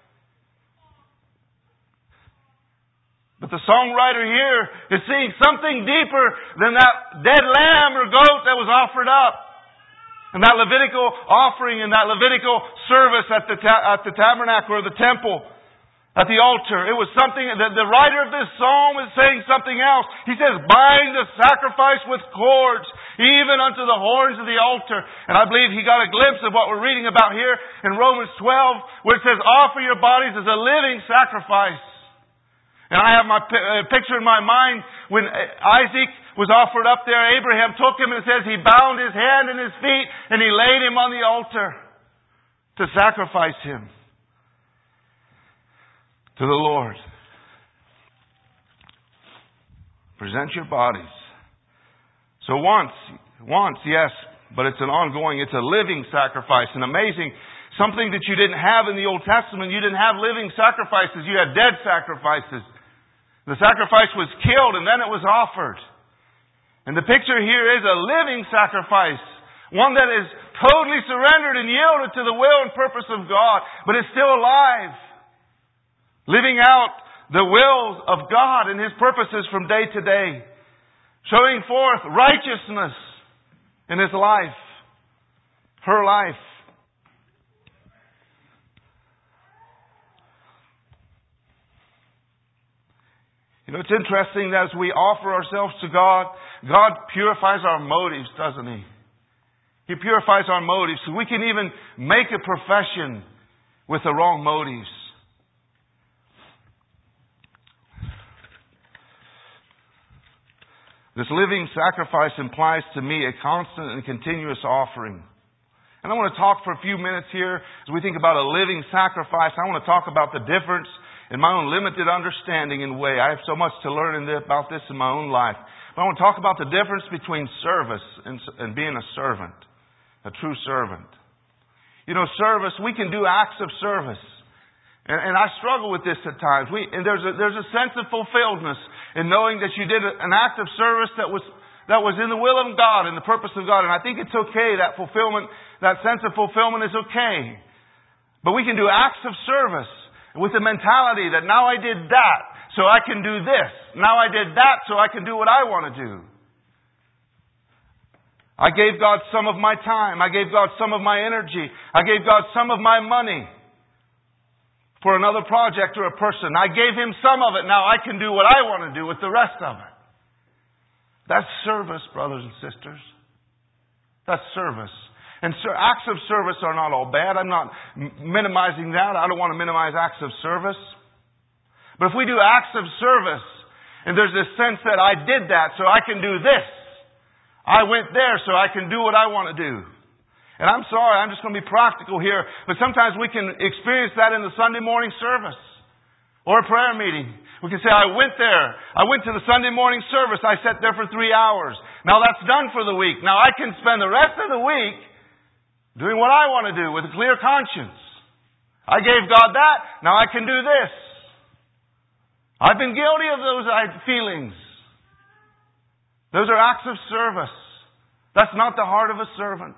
But the songwriter here is seeing something deeper than that dead lamb or goat that was offered up. And that Levitical offering and that Levitical service at the tabernacle or the temple, at the altar, it was something that the writer of this psalm is saying something else. He says, bind the sacrifice with cords, even unto the horns of the altar. And I believe he got a glimpse of what we're reading about here in Romans 12, where it says, offer your bodies as a living sacrifice. And I have my picture in my mind when Isaac was offered up there. Abraham took him and it says he bound his hand and his feet and he laid him on the altar to sacrifice him to the Lord. Present your bodies. So once, yes, but it's an ongoing, it's a living sacrifice, an amazing, something that you didn't have in the Old Testament. You didn't have living sacrifices. You had dead sacrifices. The sacrifice was killed and then it was offered. And the picture here is a living sacrifice. One that is totally surrendered and yielded to the will and purpose of God, but is still alive. Living out the will of God and His purposes from day to day. Showing forth righteousness in His life. Her life. You know, it's interesting that as we offer ourselves to God, God purifies our motives, doesn't He? He purifies our motives. So we can even make a profession with the wrong motives. This living sacrifice implies to me a constant and continuous offering. And I want to talk for a few minutes here as we think about a living sacrifice. I want to talk about the difference in my own limited understanding and way. I have so much to learn about this in my own life. But I want to talk about the difference between service and being a servant. A true servant. You know, service, we can do acts of service. And I struggle with this at times. And there's a sense of fulfilledness in knowing that you did an act of service that was in the will of God and the purpose of God. And I think it's okay, that fulfillment, that sense of fulfillment is okay. But we can do acts of service with the mentality that now I did that, so I can do this. Now I did that, so I can do what I want to do. I gave God some of my time. I gave God some of my energy. I gave God some of my money for another project or a person. I gave Him some of it. Now I can do what I want to do with the rest of it. That's service, brothers and sisters. That's service. And acts of service are not all bad. I'm not minimizing that. I don't want to minimize acts of service. But if we do acts of service, and there's this sense that I did that so I can do this. I went there so I can do what I want to do. And I'm sorry, I'm just going to be practical here, but sometimes we can experience that in the Sunday morning service or a prayer meeting. We can say, I went there. I went to the Sunday morning service. I sat there for 3 hours. Now that's done for the week. Now I can spend the rest of the week doing what I want to do with a clear conscience. I gave God that. Now I can do this. I've been guilty of those feelings. Those are acts of service. That's not the heart of a servant.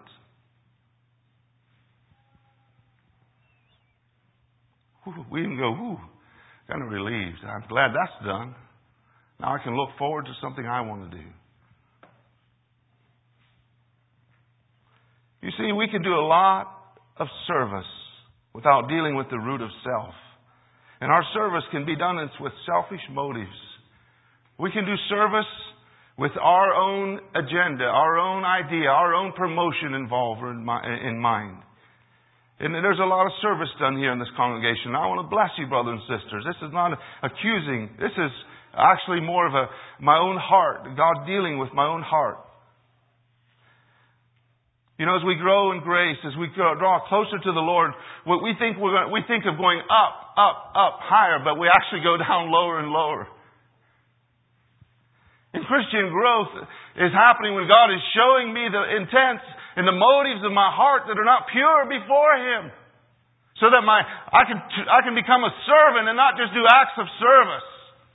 We can go, kind of relieved. I'm glad that's done. Now I can look forward to something I want to do. You see, we can do a lot of service without dealing with the root of self. And our service can be done with selfish motives. We can do service with our own agenda, our own idea, our own promotion involved or in mind. And there's a lot of service done here in this congregation. I want to bless you, brothers and sisters. This is not accusing. This is actually more of my own heart. God dealing with my own heart. You know, as we grow in grace, as we draw closer to the Lord, we think of going up, higher, but we actually go down lower and lower. And Christian growth is happening when God is showing me the intents and the motives of my heart that are not pure before Him. So that I can become a servant and not just do acts of service.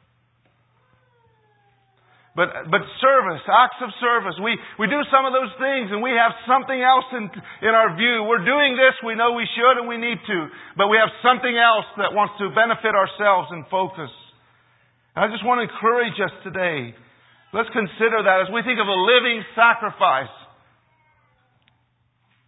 But service, acts of service. We do some of those things and we have something else in our view. We're doing this, we know we should and we need to. But we have something else that wants to benefit ourselves and focus. And I just want to encourage us today. Let's consider that as we think of a living sacrifice.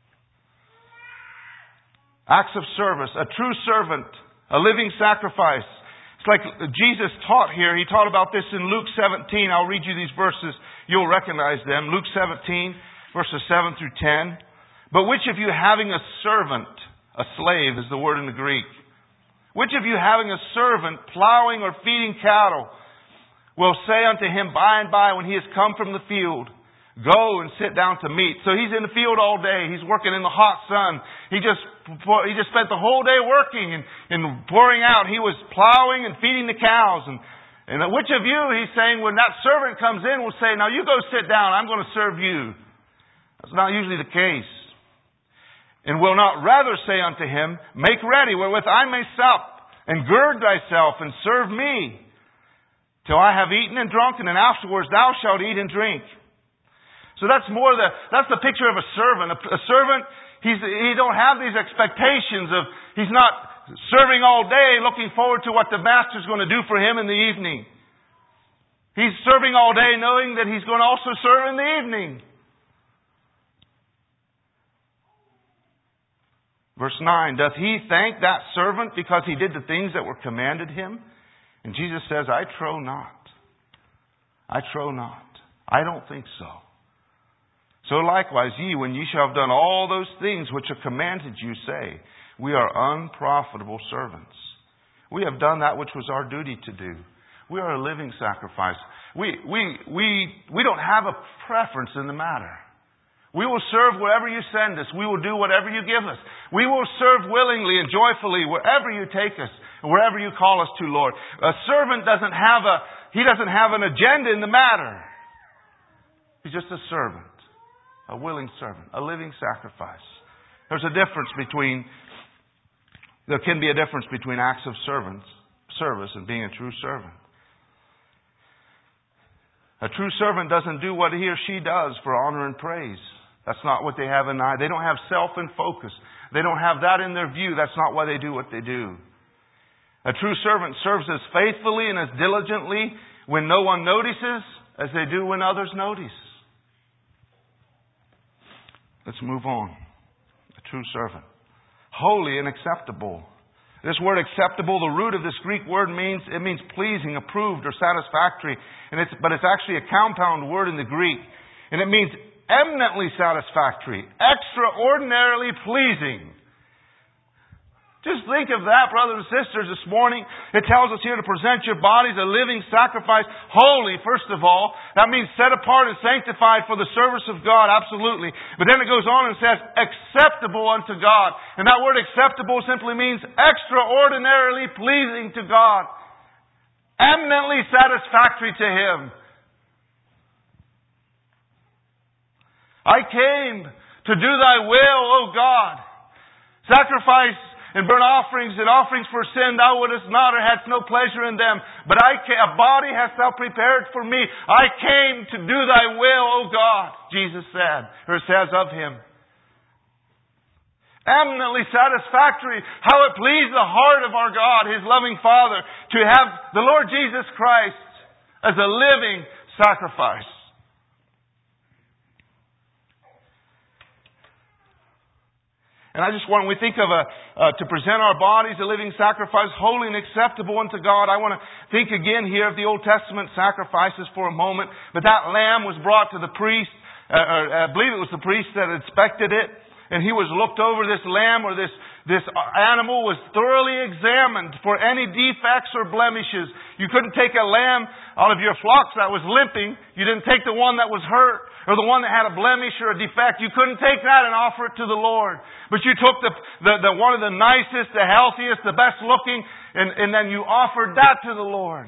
Acts of service. A true servant. A living sacrifice. It's like Jesus taught here. He taught about this in Luke 17. I'll read you these verses. You'll recognize them. Luke 17, verses 7 through 10. But which of you having a servant, a slave is the word in the Greek, which of you having a servant plowing or feeding cattle will say unto him by and by when he has come from the field, go and sit down to meat. So he's in the field all day. He's working in the hot sun. He just spent the whole day working and pouring out. He was plowing and feeding the cows. And which of you, he's saying, when that servant comes in, will say, now you go sit down. I'm going to serve you. That's not usually the case. And will not rather say unto him, make ready wherewith I may sup, and gird thyself, and serve me, till I have eaten and drunken, and afterwards thou shalt eat and drink. So that's the picture of a servant. A servant, he don't have these expectations of, he's not serving all day looking forward to what the master's going to do for him in the evening. He's serving all day knowing that he's going to also serve in the evening. Verse 9, doth he thank that servant because he did the things that were commanded him? And Jesus says, I trow not. I trow not. I don't think so. So likewise, ye, when ye shall have done all those things which are commanded you, say, we are unprofitable servants. We have done that which was our duty to do. We are a living sacrifice. We don't have a preference in the matter. We will serve wherever you send us. We will do whatever you give us. We will serve willingly and joyfully wherever you take us and wherever you call us to, Lord. A servant doesn't have an agenda in the matter. He's just a servant, a willing servant, a living sacrifice. There can be a difference between acts of service and being a true servant. A true servant doesn't do what he or she does for honor and praise. That's not what they have in mind. They don't have self in focus. They don't have that in their view. That's not why they do what they do. A true servant serves as faithfully and as diligently when no one notices as they do when others notice. Let's move on. A true servant. Holy and acceptable. This word acceptable, the root of this Greek word means pleasing, approved, or satisfactory. But it's actually a compound word in the Greek. And it means eminently satisfactory, extraordinarily pleasing. Just think of that, brothers and sisters, this morning. It tells us here to present your bodies a living sacrifice, holy, first of all. That means set apart and sanctified for the service of God, absolutely. But then it goes on and says, acceptable unto God. And that word acceptable simply means extraordinarily pleasing to God. Eminently satisfactory to Him. I came to do Thy will, O God. Sacrifice and burnt offerings and offerings for sin thou wouldest not, or hadst no pleasure in them. But a body hast thou prepared for me. I came to do Thy will, O God, Jesus said, or says of Him. Eminently satisfactory. How it pleased the heart of our God, His loving Father, to have the Lord Jesus Christ as a living sacrifice. And when we think of to present our bodies a living sacrifice, holy and acceptable unto God, I want to think again here of the Old Testament sacrifices for a moment. But that lamb was brought to the priest, I believe it was the priest that inspected it, and he was looked over. This lamb or this animal was thoroughly examined for any defects or blemishes. You couldn't take a lamb out of your flocks that was limping. You didn't take the one that was hurt, or the one that had a blemish or a defect. You couldn't take that and offer it to the Lord. But you took the one of the nicest, the healthiest, the best looking, and then you offered that to the Lord.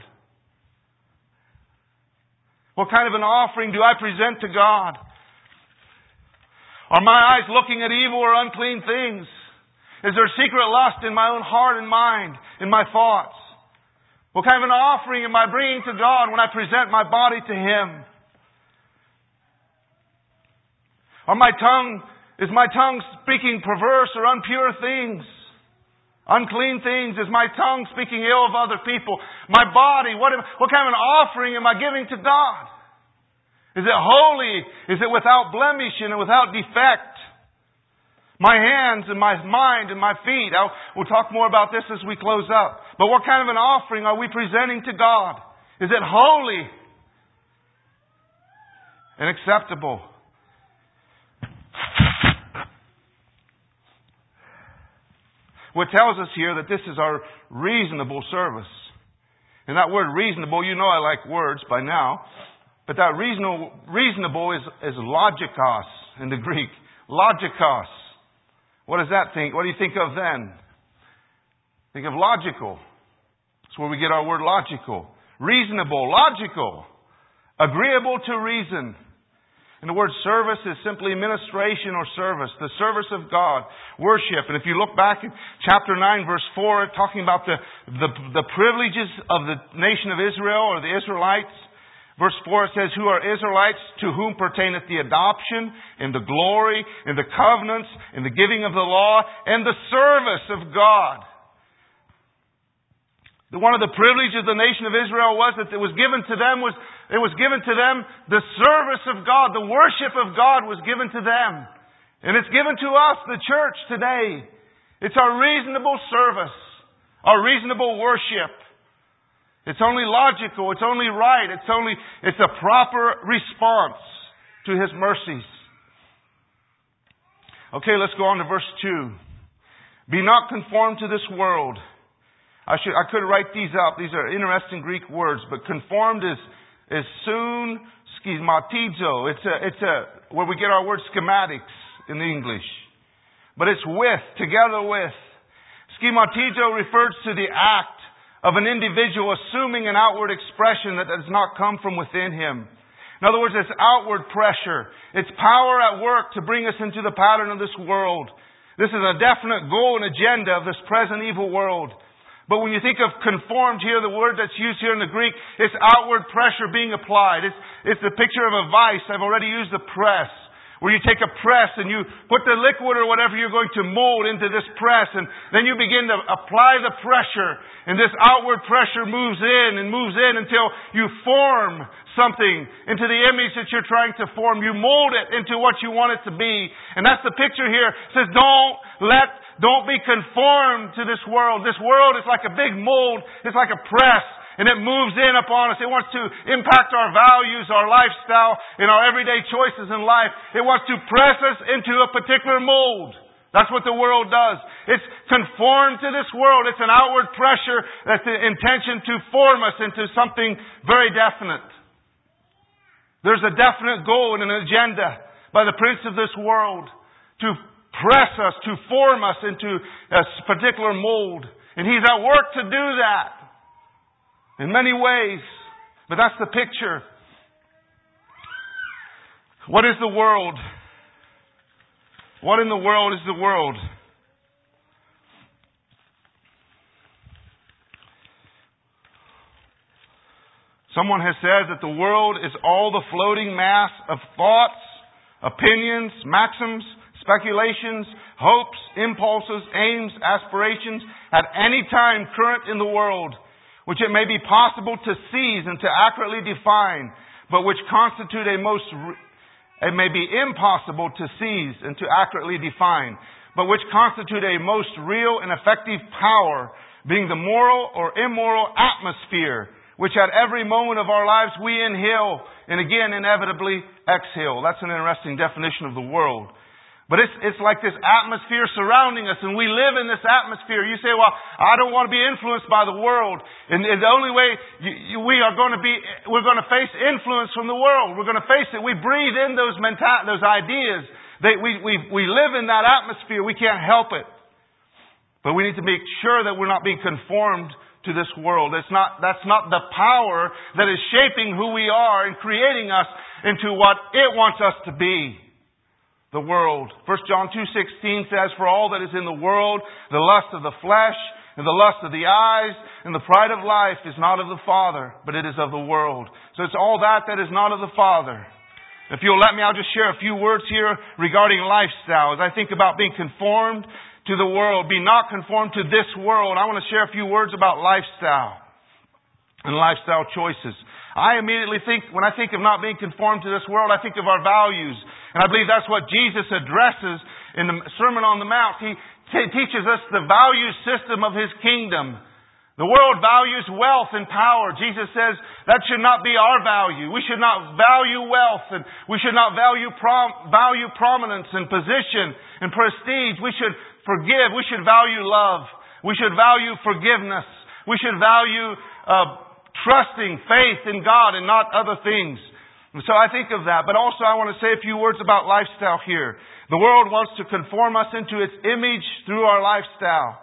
What kind of an offering do I present to God? Are my eyes looking at evil or unclean things? Is there secret lust in my own heart and mind, in my thoughts? What kind of an offering am I bringing to God when I present my body to Him? Is my tongue speaking perverse or impure things? Unclean things? Is my tongue speaking ill of other people? My body, what kind of an offering am I giving to God? Is it holy? Is it without blemish and without defect? My hands and my mind and my feet. We'll talk more about this as we close up. But what kind of an offering are we presenting to God? Is it holy and acceptable? What tells us here that this is our reasonable service. And that word reasonable, you know I like words by now. But that reasonable is logikos in the Greek. Logikos. What does that think? What do you think of then? Think of logical. That's where we get our word logical. Reasonable, logical, agreeable to reason. And the word service is simply ministration or service, the service of God, worship. And if you look back in chapter 9, verse 4, talking about the privileges of the nation of Israel or the Israelites, verse 4 it says, who are Israelites, to whom pertaineth the adoption, and the glory, and the covenants, and the giving of the law, and the service of God. One of the privileges of the nation of Israel was that it was given to them the service of God, the worship of God was given to them. And it's given to us, the church, today. It's our reasonable service, our reasonable worship. It's only logical. It's only right. It's a proper response to His mercies. Okay, let's go on to verse 2. Be not conformed to this world. I could write these up. These are interesting Greek words, but conformed is soon schematizo. It's where we get our word schematics in English. But it's with, together with. Schematizo refers to the act of an individual assuming an outward expression that does not come from within him. In other words, it's outward pressure. It's power at work to bring us into the pattern of this world. This is a definite goal and agenda of this present evil world. But when you think of conformed here, the word that's used here in the Greek, it's outward pressure being applied. It's the picture of a vice. I've already used the press. Where you take a press and you put the liquid or whatever you're going to mold into this press, and then you begin to apply the pressure, and this outward pressure moves in until you form something into the image that you're trying to form. You mold it into what you want it to be. And that's the picture here. It says, don't be conformed to this world. This world is like a big mold. It's like a press. And it moves in upon us. It wants to impact our values, our lifestyle, and our everyday choices in life. It wants to press us into a particular mold. That's what the world does. It's conformed to this world. It's an outward pressure that's the intention to form us into something very definite. There's a definite goal and an agenda by the prince of this world to press us, to form us into a particular mold. And he's at work to do that. In many ways. But that's the picture. What is the world? What in the world is the world? Someone has said that the world is all the floating mass of thoughts, opinions, maxims, speculations, hopes, impulses, aims, aspirations at any time current in the world, which it may be possible to seize and to accurately define, but which constitute it may be impossible to seize and to accurately define, but which constitute a most real and effective power, being the moral or immoral atmosphere, which at every moment of our lives we inhale and again inevitably exhale. That's an interesting definition of the world. But it's like this atmosphere surrounding us, and we live in this atmosphere. You say, well, I don't want to be influenced by the world. And the only way we're going to face influence from the world. We're going to face it. We breathe in those ideas. We live in that atmosphere. We can't help it. But we need to make sure that we're not being conformed to this world. That's not the power that is shaping who we are and creating us into what it wants us to be. The world. 1 John 2:16 says, for all that is in the world, the lust of the flesh, and the lust of the eyes, and the pride of life is not of the Father, but it is of the world. So it's all that is not of the Father. If you'll let me, I'll just share a few words here regarding lifestyle. As I think about being conformed to the world, be not conformed to this world, I want to share a few words about lifestyle and lifestyle choices. I immediately think, when I think of not being conformed to this world, I think of our values. And I believe that's what Jesus addresses in the Sermon on the Mount, He teaches us the value system of His kingdom. The world values wealth and power. Jesus says that should not be our value. We should not value wealth, and we should not value prominence and position and prestige. We should forgive. We should value love. We should value forgiveness. We should value trusting faith in God and not other things. And so I think of that. But also I want to say a few words about lifestyle here. The world wants to conform us into its image through our lifestyle.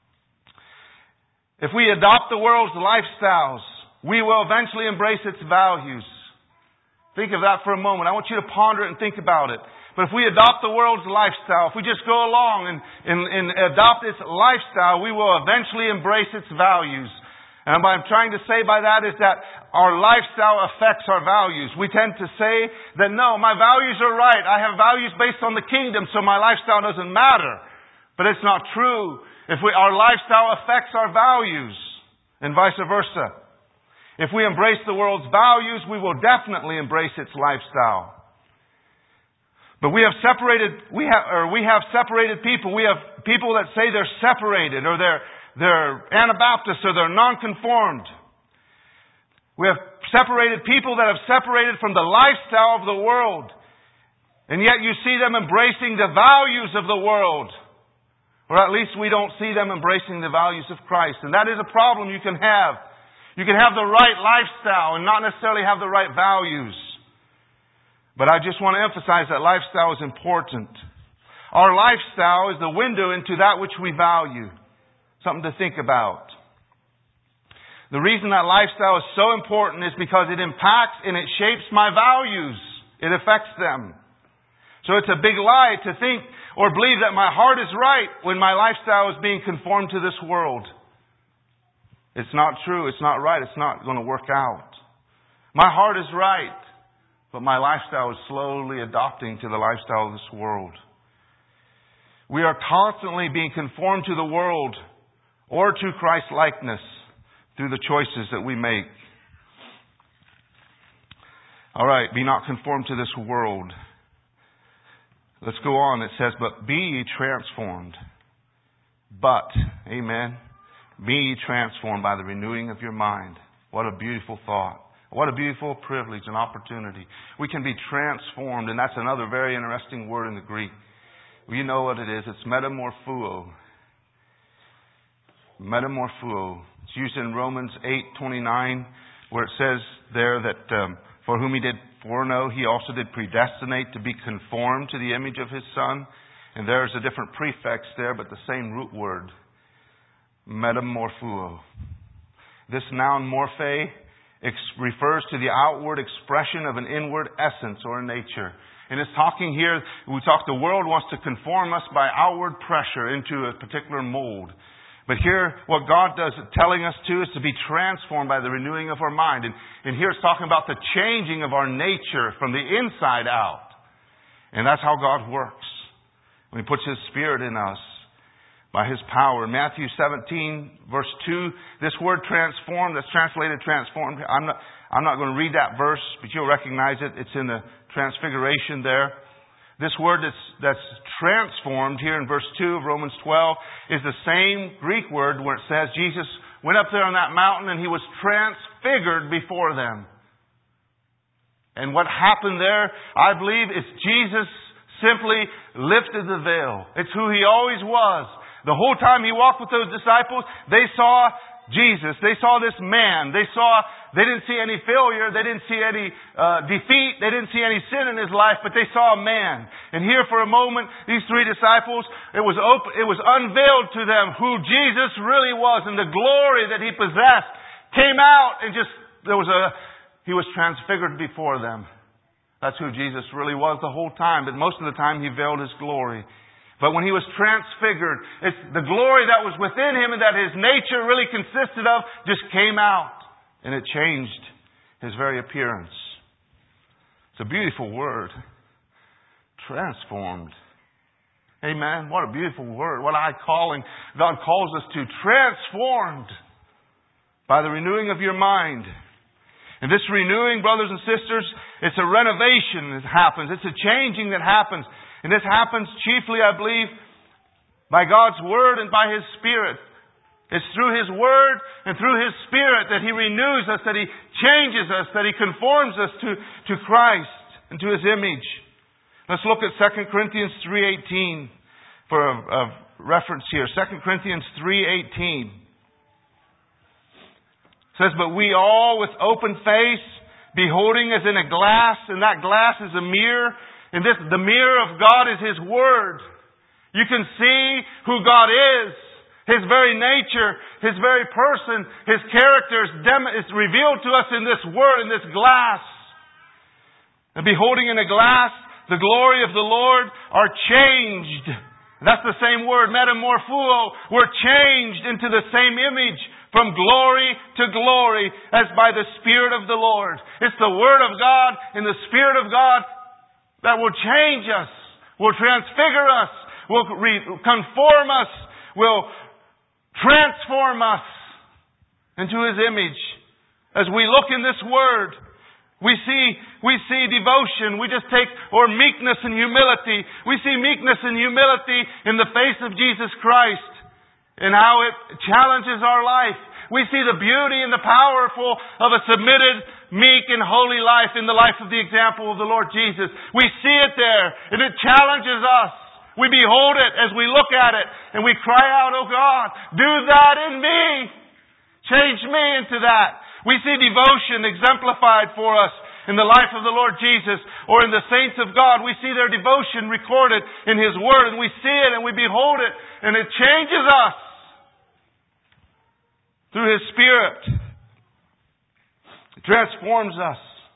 If we adopt the world's lifestyles, we will eventually embrace its values. Think of that for a moment. I want you to ponder it and think about it. But if we adopt the world's lifestyle, if we just go along and adopt its lifestyle, we will eventually embrace its values. And what I'm trying to say by that is that our lifestyle affects our values. We tend to say that, no, my values are right. I have values based on the kingdom, so my lifestyle doesn't matter. But it's not true. Our lifestyle affects our values, and vice versa. If we embrace the world's values, we will definitely embrace its lifestyle. But we have separated people. We have people that say they're separated, or they're Anabaptists, or they're nonconformed. We have separated people that have separated from the lifestyle of the world. And yet you see them embracing the values of the world. Or at least we don't see them embracing the values of Christ. And that is a problem you can have. You can have the right lifestyle and not necessarily have the right values. But I just want to emphasize that lifestyle is important. Our lifestyle is the window into that which we value. Something to think about. The reason that lifestyle is so important is because it impacts and it shapes my values. It affects them. So it's a big lie to think or believe that my heart is right when my lifestyle is being conformed to this world. It's not true. It's not right. It's not going to work out. My heart is right, but my lifestyle is slowly adopting to the lifestyle of this world. We are constantly being conformed to the world or to Christ's likeness through the choices that we make. All right, be not conformed to this world. Let's go on. It says, but be ye transformed. But, amen, be ye transformed by the renewing of your mind. What a beautiful thought. What a beautiful privilege and opportunity. We can be transformed, and that's another very interesting word in the Greek. You know what it is. It's metamorpho. Metamorpho. It's used in Romans 8:29, where it says there that for whom He did foreknow, He also did predestinate to be conformed to the image of His Son. And there's a different prefix there, but the same root word. Metamorpho. This noun morphe refers to the outward expression of an inward essence or nature. And it's talking here, the world wants to conform us by outward pressure into a particular mold. But here, what God does, telling us to, is to be transformed by the renewing of our mind. And here it's talking about the changing of our nature from the inside out. And that's how God works. When He puts His Spirit in us by His power. In Matthew 17, verse 2, this word transformed, that's translated transformed. I'm not going to read that verse, but you'll recognize it. It's in the Transfiguration there. This word that's transformed here in verse 2 of Romans 12 is the same Greek word where it says Jesus went up there on that mountain and He was transfigured before them. And what happened there, I believe, is Jesus simply lifted the veil. It's who He always was. The whole time He walked with those disciples, they saw Jesus. They saw this man. They didn't see any failure. They didn't see any defeat. They didn't see any sin in His life, but they saw a man. And here for a moment, these three disciples, it was unveiled to them who Jesus really was, and the glory that He possessed came out, and He was transfigured before them. That's who Jesus really was the whole time, but most of the time He veiled His glory. But when He was transfigured, it's the glory that was within Him and that His nature really consisted of just came out. And it changed His very appearance. It's a beautiful word. Transformed. Amen. What a beautiful word. What a high calling God calls us to. Transformed by the renewing of your mind. And this renewing, brothers and sisters, it's a renovation that happens. It's a changing that happens. And this happens chiefly, I believe, by God's Word and by His Spirit. It's through His Word and through His Spirit that He renews us, that He changes us, that He conforms us to Christ and to His image. Let's look at 2 Corinthians 3:18 for a reference here. 2 Corinthians 3:18 says, "But we all with open face, beholding as in a glass," and that glass is a mirror, and the mirror of God is His Word. You can see who God is. His very nature, His very person, His character is revealed to us in this Word, in this glass. And beholding in a glass the glory of the Lord, are changed. That's the same word, metamorpho. We're changed into the same image from glory to glory as by the Spirit of the Lord. It's the Word of God and the Spirit of God that will change us, will transfigure us, will conform us, will transform us into His image. As we look in this Word, we see devotion. We just take, or meekness and humility. We see meekness and humility in the face of Jesus Christ and how it challenges our life. We see the beauty and the powerful of a submitted, meek, and holy life in the life of the example of the Lord Jesus. We see it there, and it challenges us. We behold it as we look at it, and we cry out, "Oh God, do that in me. Change me into that." We see devotion exemplified for us in the life of the Lord Jesus, or in the saints of God. We see their devotion recorded in His Word, and we see it and we behold it, and it changes us through His Spirit. It transforms us.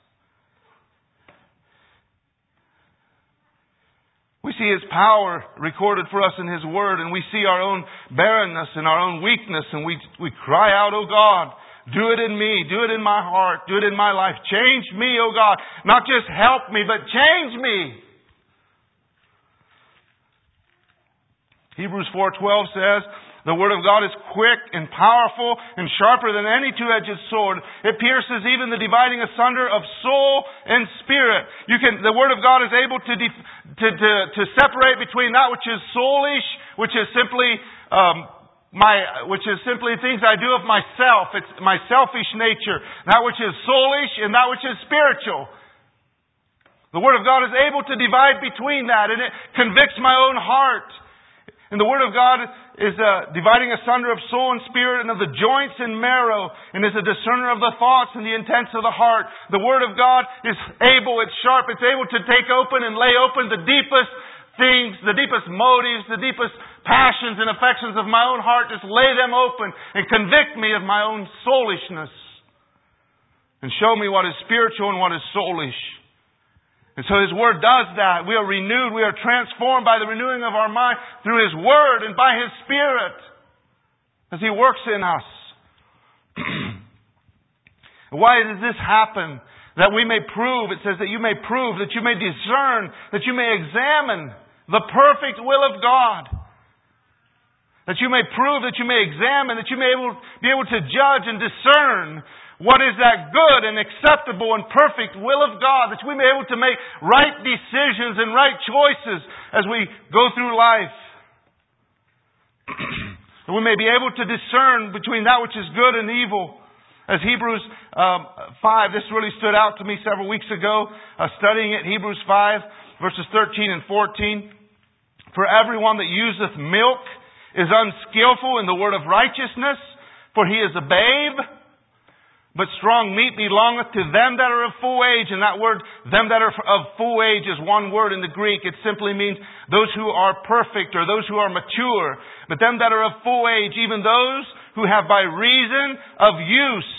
We see His power recorded for us in His Word, and we see our own barrenness and our own weakness, and we cry out, "Oh God, do it in me, do it in my heart, do it in my life. Change me, oh God. Not just help me, but change me." Hebrews 4:12 says, "The Word of God is quick and powerful and sharper than any two-edged sword. It pierces even the dividing asunder of soul and spirit." The Word of God is able to separate between that which is soulish, which is simply things I do of myself. It's my selfish nature. That which is soulish and that which is spiritual. The Word of God is able to divide between that, and it convicts my own heart. And the Word of God is dividing asunder of soul and spirit and of the joints and marrow, and is a discerner of the thoughts and the intents of the heart. The Word of God is able, it's sharp, it's able to take open and lay open the deepest things, the deepest motives, the deepest passions and affections of my own heart. Just lay them open and convict me of my own soulishness, and show me what is spiritual and what is soulish. And so His Word does that. We are renewed. We are transformed by the renewing of our mind through His Word and by His Spirit as He works in us. Why does this happen? That we may prove, it says that you may prove, that you may discern, that you may examine the perfect will of God. That you may prove, that you may examine, that you may be able to judge and discern what is that good and acceptable and perfect will of God, that we may be able to make right decisions and right choices as we go through life. That we may be able to discern between that which is good and evil. As Hebrews 5, this really stood out to me several weeks ago, studying it, Hebrews 5, verses 13 and 14. "For everyone that useth milk is unskillful in the word of righteousness, for he is a babe. But strong meat belongeth to them that are of full age." And that word, "them that are of full age," is one word in the Greek. It simply means those who are perfect or those who are mature. "But them that are of full age, even those who have by reason of use."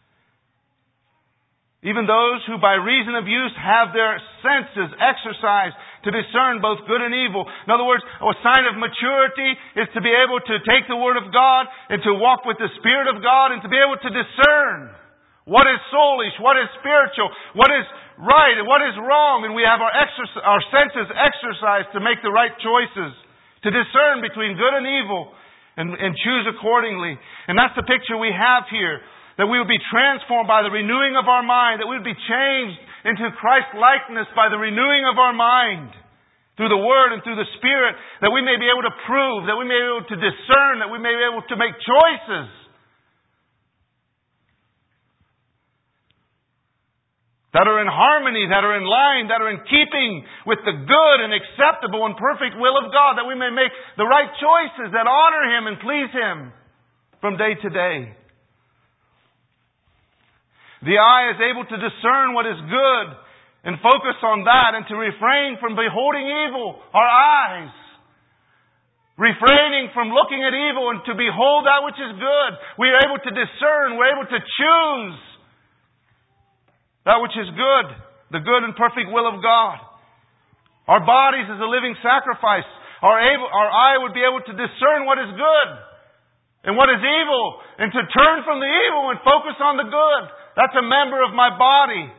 Even those who by reason of use have their senses exercised to discern both good and evil. In other words, a sign of maturity is to be able to take the Word of God and to walk with the Spirit of God and to be able to discern what is soulish, what is spiritual, what is right and what is wrong. And we have our senses exercised to make the right choices, to discern between good and evil and choose accordingly. And that's the picture we have here. That we would be transformed by the renewing of our mind. That we would be changed into Christ-likeness by the renewing of our mind. through the Word and through the Spirit, that we may be able to prove, that we may be able to discern, that we may be able to make choices that are in harmony, that are in line, that are in keeping with the good and acceptable and perfect will of God, that we may make the right choices that honor Him and please Him from day to day. The eye is able to discern what is good and focus on that and to refrain from beholding evil. Our eyes. Refraining from looking at evil and to behold that which is good. We are able to discern. We're able to choose that which is good, the good and perfect will of God. Our bodies as a living sacrifice. Our eye would be able to discern what is good and what is evil, and to turn from the evil and focus on the good. That's a member of my body.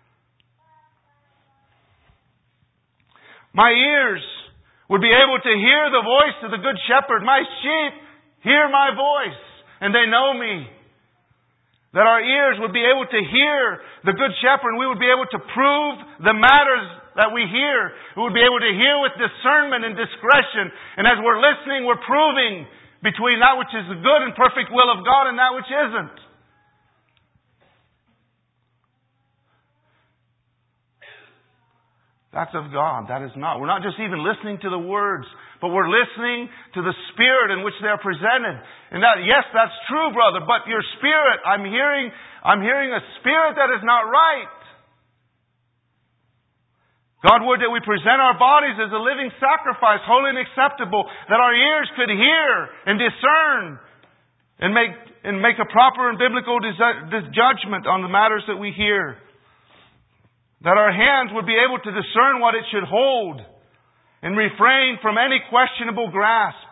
My ears would be able to hear the voice of the Good Shepherd. My sheep hear my voice, and they know me. That our ears would be able to hear the Good Shepherd, and we would be able to prove the matters that we hear. We would be able to hear with discernment and discretion. And as we're listening, we're proving between that which is the good and perfect will of God and that which isn't. That's of God. That is not. We're not just even listening to the words, but we're listening to the spirit in which they're presented. And that, yes, that's true, brother, but your spirit, I'm hearing a spirit that is not right. God would that we present our bodies as a living sacrifice, holy and acceptable, that our ears could hear and discern and make a proper and biblical judgment on the matters that we hear. That our hands would be able to discern what it should hold and refrain from any questionable grasp.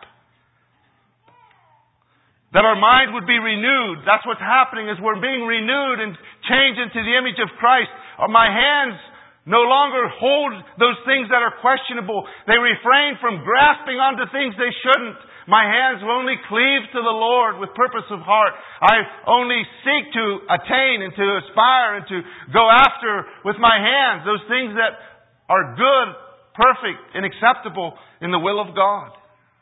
That our mind would be renewed. That's what's happening, is we're being renewed and changed into the image of Christ. My hands no longer hold those things that are questionable. They refrain from grasping onto things they shouldn't. My hands will only cleave to the Lord with purpose of heart. I only seek to attain and to aspire and to go after with my hands those things that are good, perfect, and acceptable in the will of God.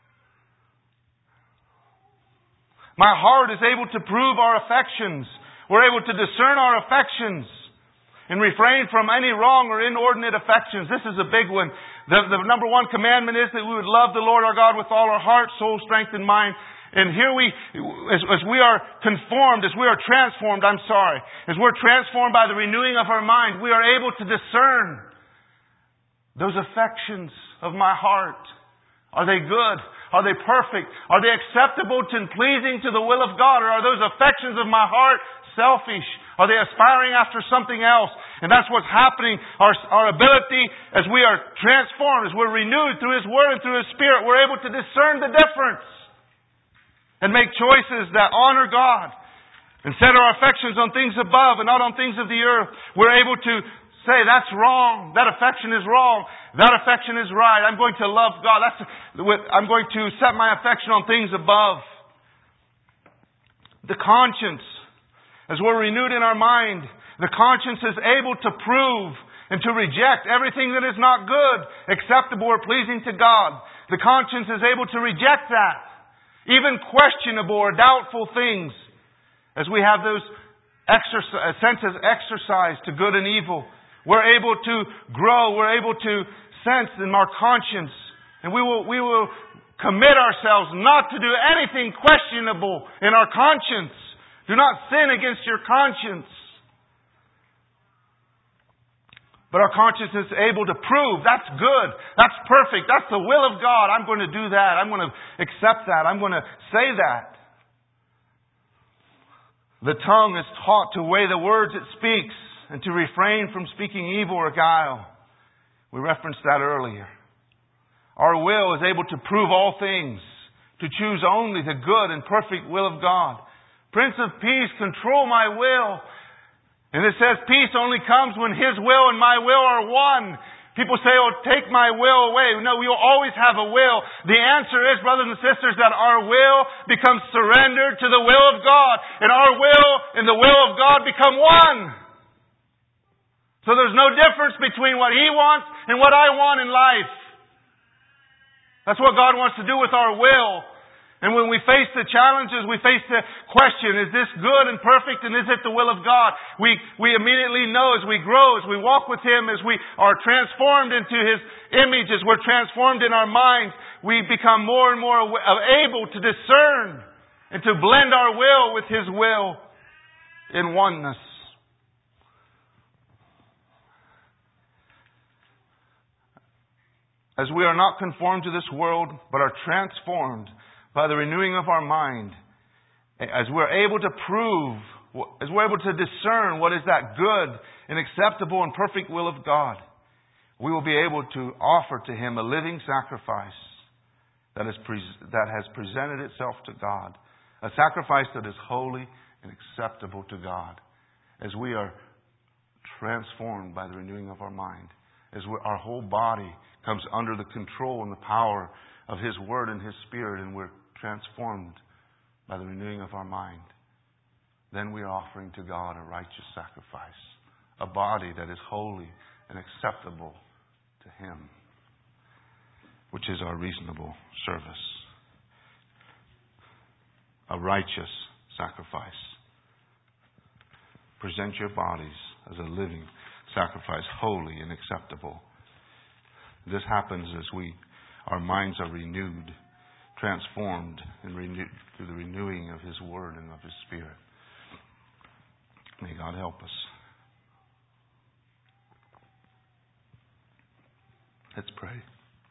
My heart is able to prove our affections. We're able to discern our affections and refrain from any wrong or inordinate affections. This is a big one. The number one commandment is that we would love the Lord our God with all our heart, soul, strength, and mind. And here as we are conformed, as we are transformed, as we're transformed by the renewing of our mind, we are able to discern those affections of my heart. Are they good? Are they perfect? Are they acceptable and pleasing to the will of God? Or are those affections of my heart selfish? Are they aspiring after something else? And that's what's happening. Our ability, as we are transformed, as we're renewed through His Word and through His Spirit, we're able to discern the difference and make choices that honor God and set our affections on things above and not on things of the earth. We're able to say, that's wrong. That affection is wrong. That affection is right. I'm going to love God. I'm going to set my affection on things above. The conscience, as we're renewed in our mind, the conscience is able to prove and to reject everything that is not good, acceptable, or pleasing to God. The conscience is able to reject that. Even questionable or doubtful things. As we have those senses exercised to good and evil. We're able to grow. We're able to sense in our conscience. And we will commit ourselves not to do anything questionable in our conscience. Do not sin against your conscience. But our conscience is able to prove that's good, that's perfect, that's the will of God. I'm going to do that. I'm going to accept that. I'm going to say that. The tongue is taught to weigh the words it speaks and to refrain from speaking evil or guile. We referenced that earlier. Our will is able to prove all things, to choose only the good and perfect will of God. Prince of Peace, control my will. And it says peace only comes when His will and my will are one. People say, oh, take my will away. No, we will always have a will. The answer is, brothers and sisters, that our will becomes surrendered to the will of God. And our will and the will of God become one. So there's no difference between what He wants and what I want in life. That's what God wants to do with our will. And when we face the challenges, we face the question, is this good and perfect, and is it the will of God? We immediately know as we grow, as we walk with Him, as we are transformed into His image, as we're transformed in our minds, we become more and more able to discern and to blend our will with His will in oneness. As we are not conformed to this world, but are transformed by the renewing of our mind, as we're able to prove, as we're able to discern what is that good and acceptable and perfect will of God, we will be able to offer to Him a living sacrifice that has presented itself to God. A sacrifice that is holy and acceptable to God. As we are transformed by the renewing of our mind. As our whole body comes under the control and the power of His Word and His Spirit, and we're transformed by the renewing of our mind. Then we are offering to God a righteous sacrifice. A body that is holy and acceptable to Him, which is our reasonable service. A righteous sacrifice. Present your bodies as a living sacrifice, holy and acceptable. This happens as our minds are renewed, transformed, and renewed through the renewing of His Word and of His Spirit. May God help us. Let's pray.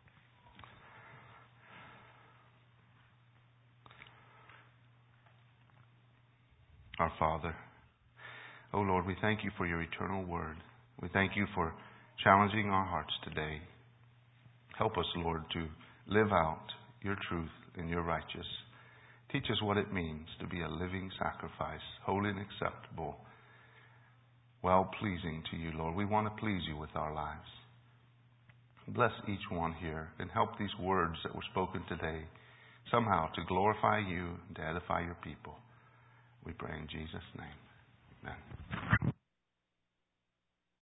Our Father, oh Lord, we thank You for Your eternal Word. We thank You for challenging our hearts today. Help us, Lord, to live out Your truth and Your righteous. Teach us what it means to be a living sacrifice, holy and acceptable, well-pleasing to You, Lord. We want to please You with our lives. Bless each one here and help these words that were spoken today somehow to glorify You and to edify Your people. We pray in Jesus' name. Amen.